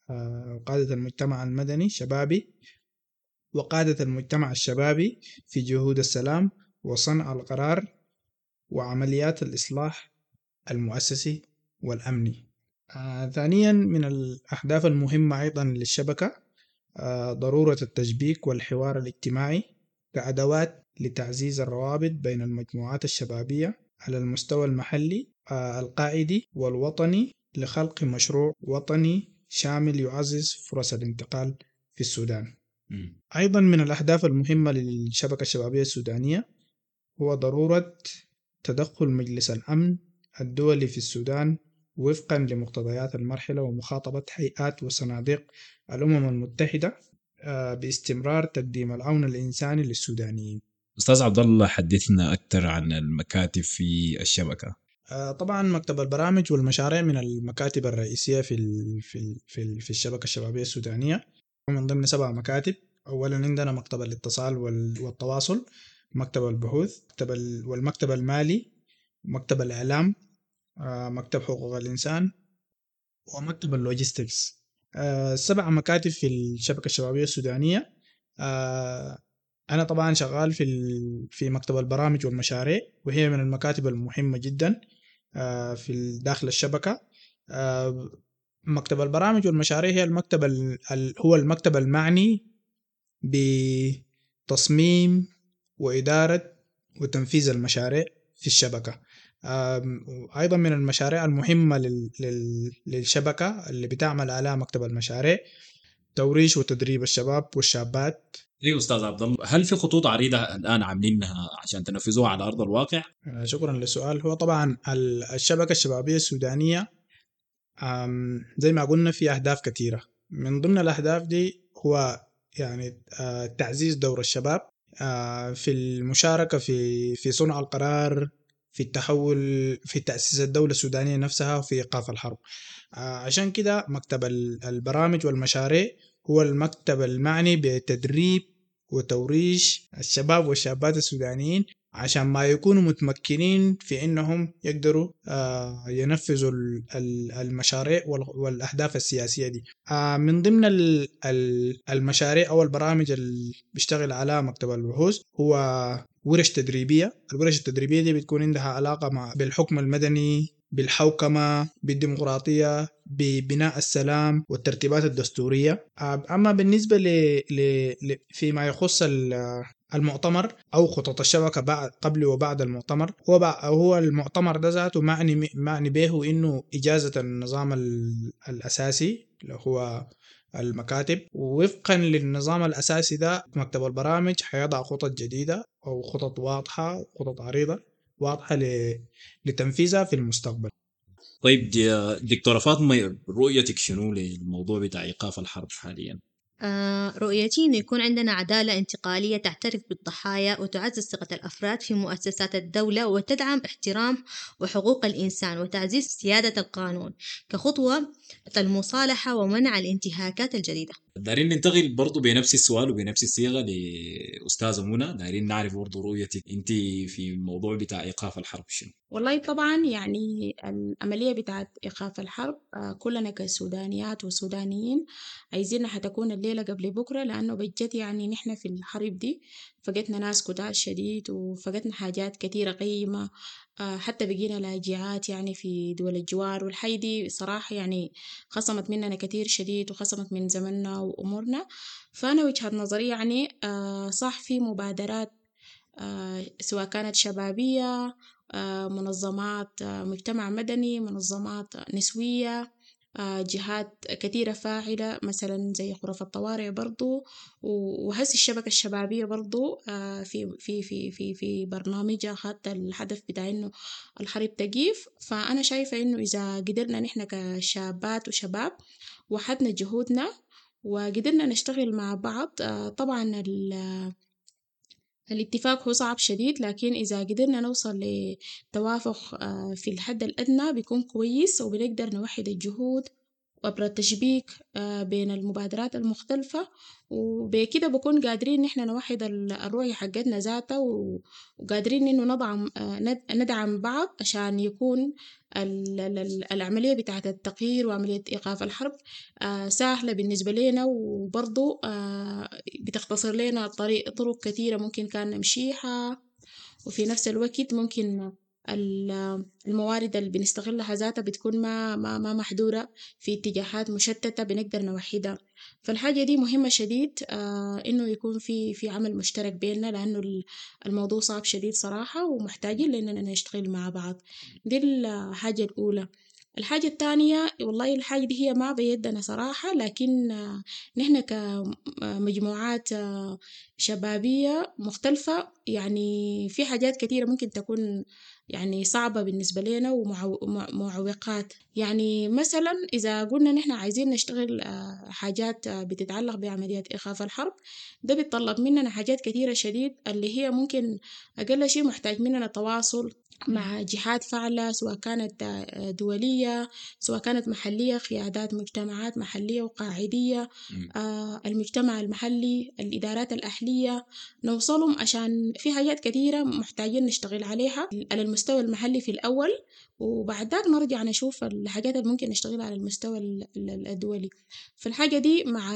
قادة المجتمع المدني شبابي وقادة المجتمع الشبابي في جهود السلام وصنع القرار وعمليات الإصلاح المؤسسي والأمني. ثانيا من الأهداف المهمة أيضا للشبكة ضرورة التشبيك والحوار الاجتماعي كأدوات لتعزيز الروابط بين المجموعات الشبابية على المستوى المحلي القاعدي والوطني لخلق مشروع وطني شامل يعزز فرص الانتقال في السودان. أيضا من الأهداف المهمة للشبكة الشبابية السودانية هو ضرورة تدخل مجلس الأمن الدولي في السودان وفقا لمقتضيات المرحلة ومخاطبة هيئات وصناديق الأمم المتحدة باستمرار تقديم العون الإنساني للسودانيين. أستاذ عبد الله، حدثنا أكثر عن المكاتب في الشبكة. طبعا مكتب البرامج والمشاريع من المكاتب الرئيسية في الشبكة الشبابية السودانية، ومن ضمن 7 مكاتب. أولا عندنا مكتب الاتصال والتواصل، مكتب البحوث، والمكتب المالي، مكتب الإعلام، مكتب حقوق الإنسان، ومكتب اللوجيستكس. 7 مكاتب في الشبكة الشبابية السودانية. أنا طبعا شغال في مكتب البرامج والمشاريع، وهي من المكاتب المهمة جدا في داخل الشبكة. مكتب البرامج والمشاريع هي هو المكتب المعني بتصميم وإدارة وتنفيذ المشاريع في الشبكة. أيضا من المشاريع المهمة للشبكة اللي بتعمل على مكتب المشاريع توريش وتدريب الشباب والشابات. ايوه استاذ عبد الله، هل في خطوط عريضة الآن عاملينها عشان تنفذوها على أرض الواقع؟ شكرا للسؤال. هو طبعا الشبكة الشبابية السودانية زي ما قلنا في أهداف كثيرة. من ضمن الأهداف دي هو يعني تعزيز دور الشباب في المشاركة في صنع القرار، في التحول، في تأسيس الدولة السودانية نفسها، وفي إيقاف الحرب. عشان كده مكتب البرامج والمشاريع هو المكتب المعني بتدريب وتوريش الشباب والشابات السودانيين عشان ما يكونوا متمكنين في إنهم يقدروا ينفذوا المشاريع والأهداف السياسية دي. من ضمن المشاريع أو البرامج اللي بيشتغل على مكتب البحوث هو ورش تدريبية. الورش التدريبية دي بتكون عندها علاقة بالحكم المدني، بالحوكمة، بالديمقراطية، ببناء السلام والترتيبات الدستورية. أما بالنسبة فيما يخص المؤتمر أو خطط الشبكة قبل وبعد المؤتمر، هو المؤتمر ده ذاته معني به إنه إجازة النظام الأساسي اللي هو المكاتب، ووفقا للنظام الأساسي ده مكتب البرامج حيضع خطط جديدة أو خطط واضحة، خطط عريضة واضحة لتنفيذها في المستقبل. طيب دكتورة فاطمة، رؤيتك شنو للموضوع بتاع إيقاف الحرب حاليا؟ رؤيتي أنه يكون عندنا عدالة انتقالية تعترف بالضحايا وتعزز ثقة الأفراد في مؤسسات الدولة وتدعم احترام وحقوق الإنسان وتعزيز سيادة القانون كخطوة المصالحة ومنع الانتهاكات الجديدة. دارين ننتقل برضو بنفس السؤال وبنفس الصيغة لأستاذة منى، دارين نعرف برضو رؤيتك أنت في الموضوع بتاع إيقاف الحرب شنو؟ والله طبعا يعني العملية بتاعت إيقاف الحرب كلنا كسودانيات وسودانيين عايزينها حتكون الليلة قبل بكرة، لأنه بجد يعني نحن في الحرب دي فقدنا ناس كتار شديد وفقدنا حاجات كتيرة قيمة، حتى بقينا لاجئات يعني في دول الجوار، والحي دي صراحة يعني خصمت مننا كتير شديد وخصمت من زمننا وأمورنا. فأنا وجهة نظري يعني صح في مبادرات سواء كانت شبابية، منظمات مجتمع مدني، منظمات نسوية، جهات كثيرة فاعلة مثلا زي غرف الطوارئ برضو، وهسي الشبكة الشبابية برضو في برنامجها خدت الهدف بتاع إنه الحرب تقيف. فأنا شايفة إنه إذا قدرنا نحن كشابات وشباب وحدنا جهودنا وقدرنا نشتغل مع بعض، طبعا الاتفاق هو صعب شديد، لكن إذا قدرنا نوصل لتوافق في الحد الأدنى بيكون كويس، وبنقدر نوحد الجهود وأبرة تشبيك بين المبادرات المختلفة، وبكده بكون قادرين نحن نوحد الرؤية حقتنا ذاتها، وقادرين إنه ندعم بعض عشان يكون العملية بتاعة التغيير وعملية إيقاف الحرب سهلة بالنسبة لنا، وبرضو بتختصر لنا طرق كثيرة ممكن كان نمشيها، وفي نفس الوقت ممكن الموارد اللي بنستغلها ذاتها بتكون ما محدودة في اتجاهات مشتتة بنقدر نوحدها. فالحاجة دي مهمة شديد إنه يكون في عمل مشترك بيننا، لأنه الموضوع صعب شديد صراحة ومحتاجين لأننا نشتغل مع بعض. دي الحاجة الأولى. الحاجة الثانية والله الحاجة دي هي ما بيدنا صراحة، لكن نحن كمجموعات شبابية مختلفة يعني في حاجات كثيرة ممكن تكون يعني صعبة بالنسبة لنا ومعوقات. يعني مثلا إذا قلنا نحن عايزين نشتغل حاجات بتتعلق بعمليات إيقاف الحرب، ده بيتطلب مننا حاجات كثيرة شديد، اللي هي ممكن أقل شيء محتاج مننا تواصل مع جهات فاعلة، سواء كانت دولية سواء كانت محلية، قيادات مجتمعات محلية وقاعدية، المجتمع المحلي، الإدارات الأهلية، نوصلهم عشان في حاجات كثيرة محتاجين نشتغل عليها على المستوى المحلي في الأول، وبعد ذلك نرجع نشوف الحاجات اللي ممكن نشتغلها على المستوى الدولي. فالحاجة دي مع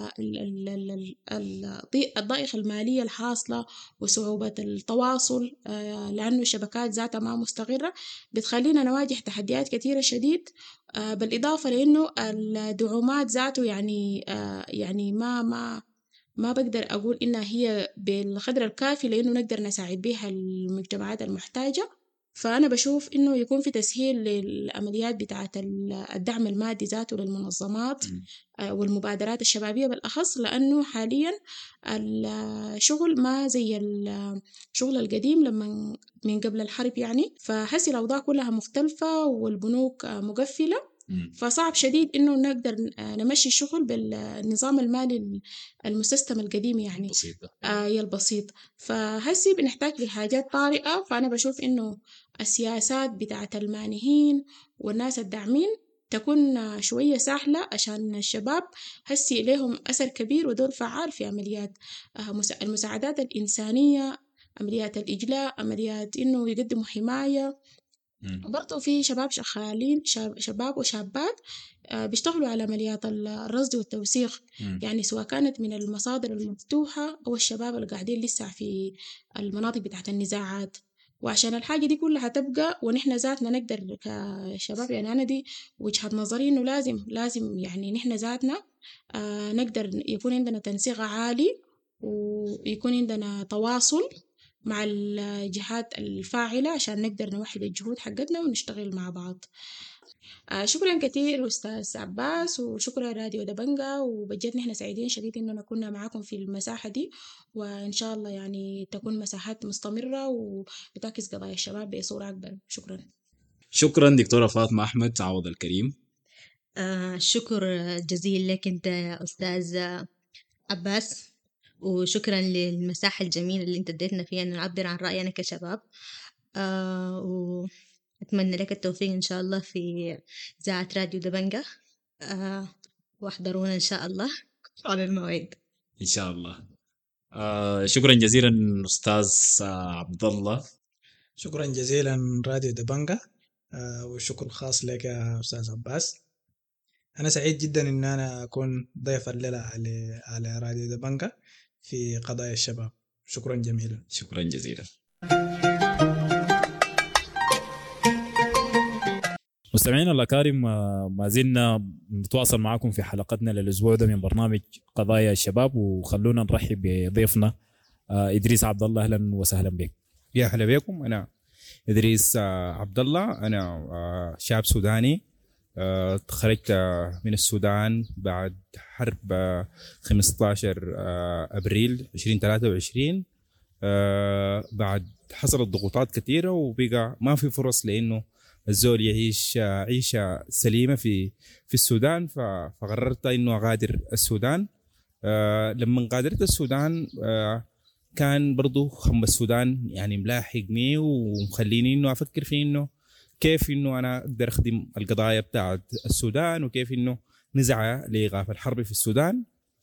الضائقة المالية الحاصلة وصعوبة التواصل، لأنه الشبكات ذاتها ما مستقرة، بتخلينا نواجه تحديات كثيرة شديد، بالإضافة لأنه الدعومات ذاته يعني ما بقدر أقول إنها هي بالقدر الكافي لأنه نقدر نساعد بها المجتمعات المحتاجة. فأنا بشوف إنه يكون في تسهيل للعمليات بتاعة الدعم المادي ذاته للمنظمات والمبادرات الشبابية بالأخص، لأنه حاليا الشغل ما زي الشغل القديم لما من قبل الحرب يعني، فحسي الأوضاع كلها مختلفة والبنوك مقفلة، فصعب شديد إنه نقدر نمشي الشغل بالنظام المالي المسيستم القديم يعني البسيط. فهسي بنحتاج لحاجات طارئة، فأنا بشوف إنه السياسات بتاعة المانحين والناس الداعمين تكون شوية سهلة عشان الشباب هسي لهم أثر كبير ودور فعال في عمليات المساعدات الإنسانية، عمليات الإجلاء، عمليات إنه يقدموا حماية. وبرضو في شباب شغالين، شباب وشابات بيشتغلوا على عمليات الرصد والتوثيق، يعني سواء كانت من المصادر المفتوحة أو الشباب اللي قاعدين لسه في المناطق بتاعت النزاعات. وعشان الحاجة دي كلها تبقى ونحن ذاتنا نقدر كشباب، يعني أنا دي وجهة نظري إنه لازم يعني نحن ذاتنا نقدر يكون عندنا تنسيق عالي ويكون عندنا تواصل مع الجهات الفاعلة عشان نقدر نوحد الجهود حقتنا ونشتغل مع بعض. شكرا كثير أستاذ عباس، وشكرا راديو دبنجة، وبجد نحن سعيدين شديد إننا كنا معاكم في المساحة دي، وإن شاء الله يعني تكون مساحات مستمرة وبتعكس قضايا الشباب بصورة أكبر. شكرا دكتورة فاطمة أحمد عوض الكريم. شكر جزيل لك أنت يا أستاذ عباس، وشكرا للمساحة الجميلة اللي انت اديتنا فيها ان نعبر عن رأينا كشباب، واتمنى لك التوفيق ان شاء الله في إذاعة راديو دبنجة، واحضرونا ان شاء الله على الموعد ان شاء الله. شكرا جزيلا استاذ عبد الله. شكرا جزيلا راديو دبنجة، وشكر خاص لك يا استاذ عباس. انا سعيد جدا ان انا اكون ضيفا الليلة على راديو دبنجة في قضايا الشباب. شكرا جميلا. شكرا جزيلا. مستمعينا الأكارم، ما زلنا نتواصل معكم في حلقتنا للأسبوع ده من برنامج قضايا الشباب، وخلونا نرحب بضيفنا إدريس عبد الله. أهلا وسهلا بك. يا هلا بكم. أنا إدريس عبد الله، أنا شاب سوداني، تخرجت من السودان بعد حرب 15 أبريل 2023. بعد حصلت ضغوطات كثيرة وبقى ما في فرص لأنه الزول يعيش عيشة سليمة في السودان، فقررت إنه أغادر السودان. لما غادرت السودان كان برضو خم السودان يعني ملاحقني ومخليني إنه أفكر في إنه كيف إنه أنا أقدر أخدم القضايا بتاعت السودان، وكيف إنه نزعة لإيقاف الحرب في السودان.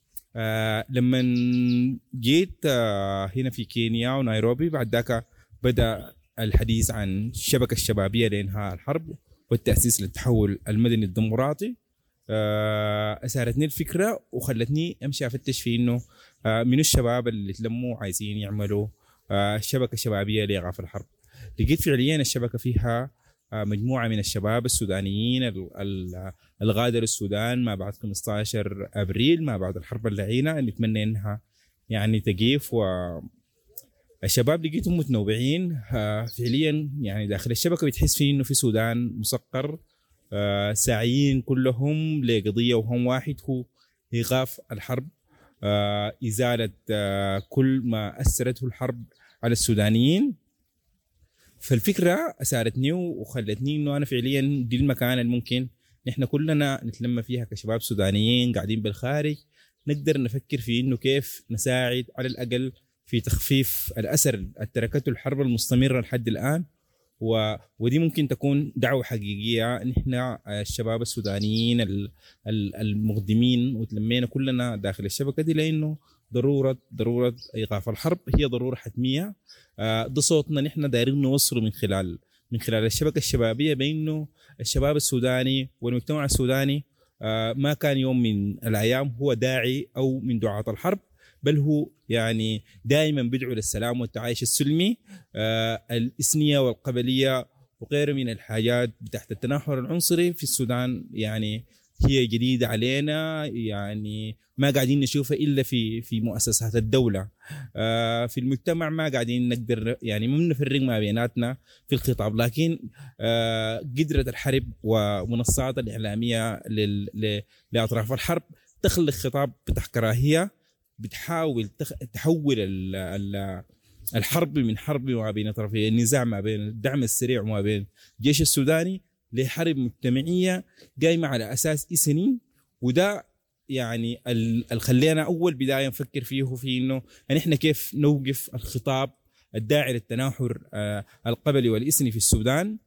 لما جيت هنا في كينيا ونيروبي، بعد ذاك بدأ الحديث عن الشبكة الشبابية لإنهاء الحرب والتأسيس للتحول المدني الديمقراطي. أثارتني الفكرة وخلتني أمشي أفتش في إنه من الشباب اللي تلموا عايزين يعملوا شبكة شبابية لإيقاف الحرب. لقيت فعليا الشبكة فيها مجموعة من الشباب السودانيين الغادر السودان ما بعد 15 أبريل، ما بعد الحرب اللعينة، نتمنى إنها يعني تقيف. والشباب لقيتهم متنوعين فعليا، يعني داخل الشبكة بتحس فيه إنه في سودان مسقر، ساعيين كلهم لقضية وهم واحد، هو إيقاف الحرب، إزالة كل ما أثرته الحرب على السودانيين. فالفكرة أسارتني وخلتني إنه أنا فعليا دي المكان الممكن نحن كلنا نتلم فيها كشباب سودانيين قاعدين بالخارج، نقدر نفكر في إنه كيف نساعد على الأقل في تخفيف الأثر اللي تركته الحرب المستمرة لحد الآن. ودي ممكن تكون دعوة حقيقية. نحن الشباب السودانيين المقدمين وتلمينا كلنا داخل الشبكة دي، لأنه ضرورة إيقاف الحرب هي ضرورة حتمية. ده صوتنا نحن دايرين نوصله من خلال الشبكة الشبابية، بأنه الشباب السوداني والمجتمع السوداني ما كان يوم من الأيام هو داعي أو من دعاة الحرب، بل هو يعني دائما بيدعو للسلام والتعايش السلمي. الإثنية والقبلية وغيره من الحاجات تحت التناحر العنصري في السودان يعني هي جديدة علينا، يعني ما قاعدين نشوفها إلا في مؤسسات الدولة. في المجتمع ما قاعدين نقدر يعني ما نفرق ما بيناتنا في الخطاب، لكن قدرة الحرب ومنصات الإعلامية لأطراف الحرب تخلق خطاب بتاع كراهية، بتحاول تحول الحرب من حرب ما بين طرفي النزاع، ما بين الدعم السريع وما بين الجيش السوداني، لحرب مجتمعية قايمة على أساس إثني. وده يعني خلينا أول بداية نفكر فيه في إنه يعني إحنا كيف نوقف الخطاب الداعي للتناحر القبلي والإثني في السودان،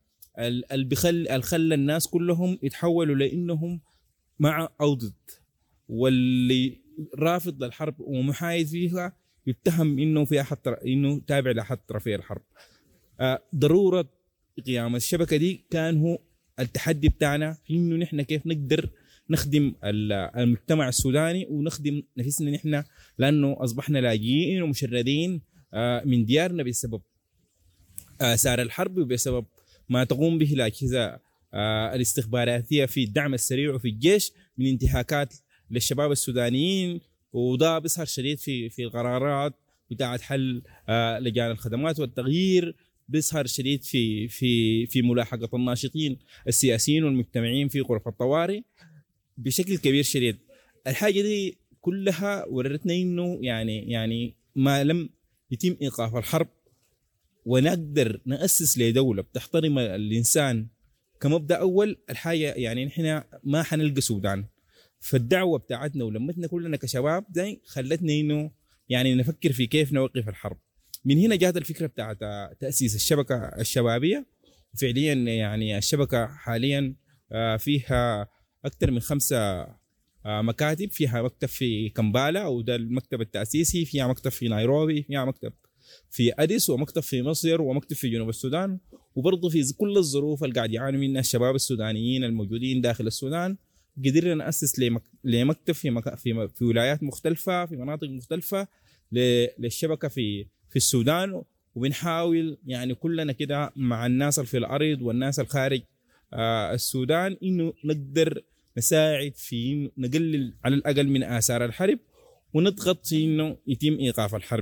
خلى الناس كلهم يتحولوا لأنهم مع أو ضد، واللي رافض للحرب ومحايد فيها يتهم إنه في إنه تابع لأحد طرفي الحرب. ضرورة قيام الشبكة دي كان هو التحدي بتاعنا في إنه نحن كيف نقدر نخدم المجتمع السوداني ونخدم نفسنا نحن، لأنه أصبحنا لاجئين ومشردين من ديارنا بسبب آثار الحرب وبسبب ما تقوم به الأجهزة الاستخباراتية في الدعم السريع وفي الجيش من انتهاكات للشباب السودانيين. وده بيظهر شديد في القرارات بتاعت حل لجان الخدمات والتغيير، بيظهر شديد في ملاحقة الناشطين السياسيين والمجتمعين في غرف الطوارئ بشكل كبير شديد. الحاجة دي كلها ورتنا إنه يعني ما لم يتم إيقاف الحرب ونقدر نأسس لدولة بتحترم الإنسان كمبدأ أول، الحاجة يعني نحن ما حنلقى سودان. فالدعوة بتاعتنا ولمتنا كلنا كشباب دي خلتنا إنه يعني نفكر في كيف نوقف الحرب. من هنا جات الفكرة بتاعت تأسيس الشبكة الشبابية. فعليا يعني الشبكة حاليا فيها أكثر من 5 مكاتب، فيها مكتب في كمبالا وده المكتب التأسيسي، فيها مكتب في نيروبي، فيها مكتب في أديس، ومكتب في مصر، ومكتب في جنوب السودان. وبرضه في كل الظروف اللي قاعد يعانوا منها الشباب السودانيين الموجودين داخل السودان قدرنا نأسس لمكتب في ولايات مختلفة في مناطق مختلفة للشبكة في السودان. وبنحاول يعني كلنا كده مع الناس في الأرض والناس الخارج السودان إنه نقدر نساعد في نقلل على الأقل من آثار الحرب ونضغط في إنه يتم إيقاف الحرب.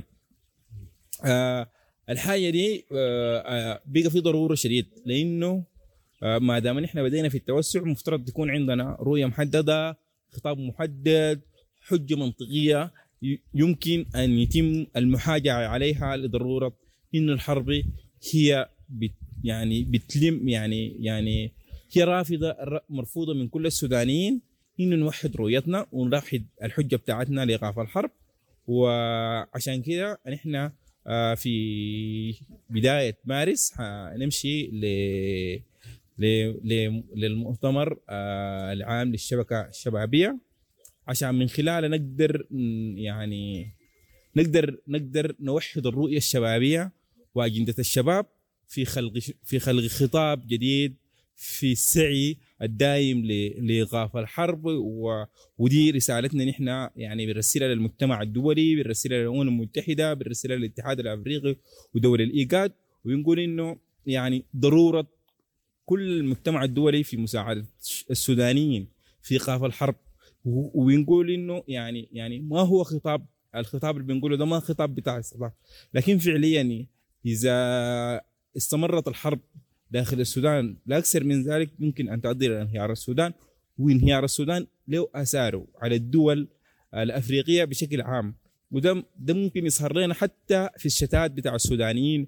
الحاجة دي بقى في ضرورة شديد، لأنه ما دام نحن بدينا في التوسع مفترض يكون عندنا رؤية محددة، خطاب محدد، حجة منطقية يمكن أن يتم المحاجة عليها لضرورة إن الحرب هي بتلم يعني هي رافضة مرفوضة من كل السودانيين، إنه نوحد رؤيتنا ونوحد الحجة بتاعتنا لإيقاف الحرب. وعشان كده نحن في بداية مارس نمشي للمؤتمر العام للشبكة الشبابية، عشان من خلاله نقدر يعني نقدر نوحد الرؤية الشبابية وأجندة الشباب في خلق خطاب جديد في السعي الدائم لإيقاف الحرب. ودي رسالتنا نحن، يعني بنرسلها للمجتمع الدولي، بنرسلها للأمم المتحدة، بنرسلها للاتحاد الأفريقي ودول الإيجاد، وينقول إنه يعني ضرورة كل المجتمع الدولي في مساعدة السودانيين في إيقاف الحرب. وينقول إنه يعني ما هو الخطاب اللي بنقوله ده ما خطاب بتاع الصلاح، لكن فعليا إذا استمرت الحرب داخل السودان لأكثر من ذلك ممكن أن تؤدي إلى انهيار السودان، وانهيار السودان له أثاره على الدول الأفريقية بشكل عام. وده ممكن يظهر لنا حتى في الشتات بتاع السودانيين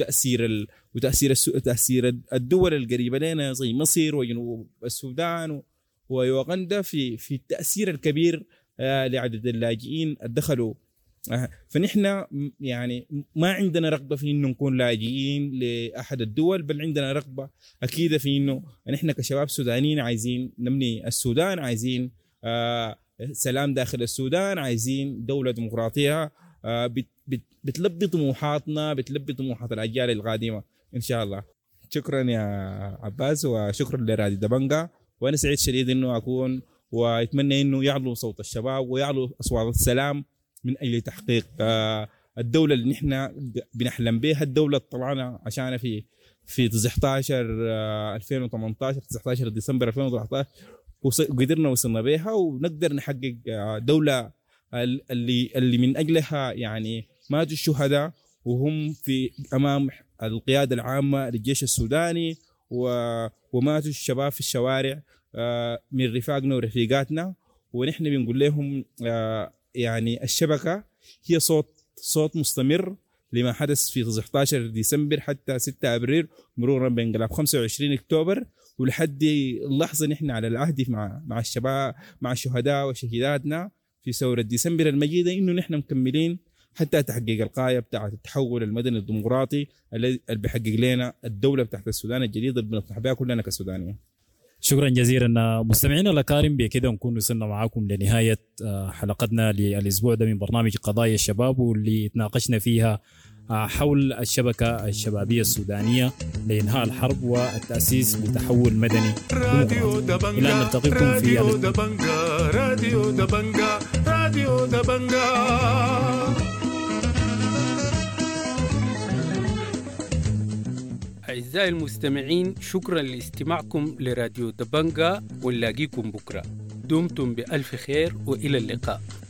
وتأثير الدول القريبة لنا زي مصر وجنوب السودان ويوغندا في التأثير الكبير لعدد اللاجئين الدخلوا. فنحن يعني ما عندنا رغبة في إنه نكون لاجئين لأحد الدول، بل عندنا رغبة أكيدة في إنه نحن كشباب سودانيين عايزين نبني السودان، عايزين سلام داخل السودان، عايزين دولة ديمقراطية بتلبي طموحاتنا، بتلبي طموحات الأجيال القادمة إن شاء الله. شكرا يا عباس، وشكرا لراديو دبنجا، وأنا سعيد شديد إنه أكون، وأتمنى إنه يعلو صوت الشباب ويعلو أصوات السلام من أجل تحقيق الدولة اللي نحن بنحلم بها، الدولة طلعنا عشانها في 19 ديسمبر 2019 وقدرنا وصلنا بها، ونقدر نحقق دولة اللي من أجلها يعني ماتوا الشهداء وهم في أمام القيادة العامة للجيش السوداني، وماتوا الشباب في الشوارع من رفاقنا ورفيقاتنا. ونحن بنقول لهم يعني الشبكة هي صوت مستمر لما حدث في 19 ديسمبر حتى 6 أبريل مرورا بانقلاب 25 أكتوبر، ولحد اللحظة نحن على العهد مع الشباب، مع الشهداء وشهيداتنا في ثورة ديسمبر المجيدة، إنه نحن مكملين حتى تحقيق القاية بتاعة التحول المدني الديمقراطي اللي بيحقق لنا الدولة بتاعت السودان الجديدة اللي بنطمح بها كلنا كسودانيين. شكرا جزيلا مستمعينا الأكارم، بكده نكون وصلنا معاكم لنهاية حلقتنا للأسبوع ده من برنامج قضايا الشباب، واللي تناقشنا فيها حول الشبكة الشبابية السودانية لإنهاء الحرب والتأسيس لتحول مدني ديمقراطي. إلى أن نلتقيكم في راديو دبنجا. أعزائي المستمعين، شكرا لاستماعكم لراديو دبنجا، ونلاقيكم بكرة. دمتم بألف خير وإلى اللقاء.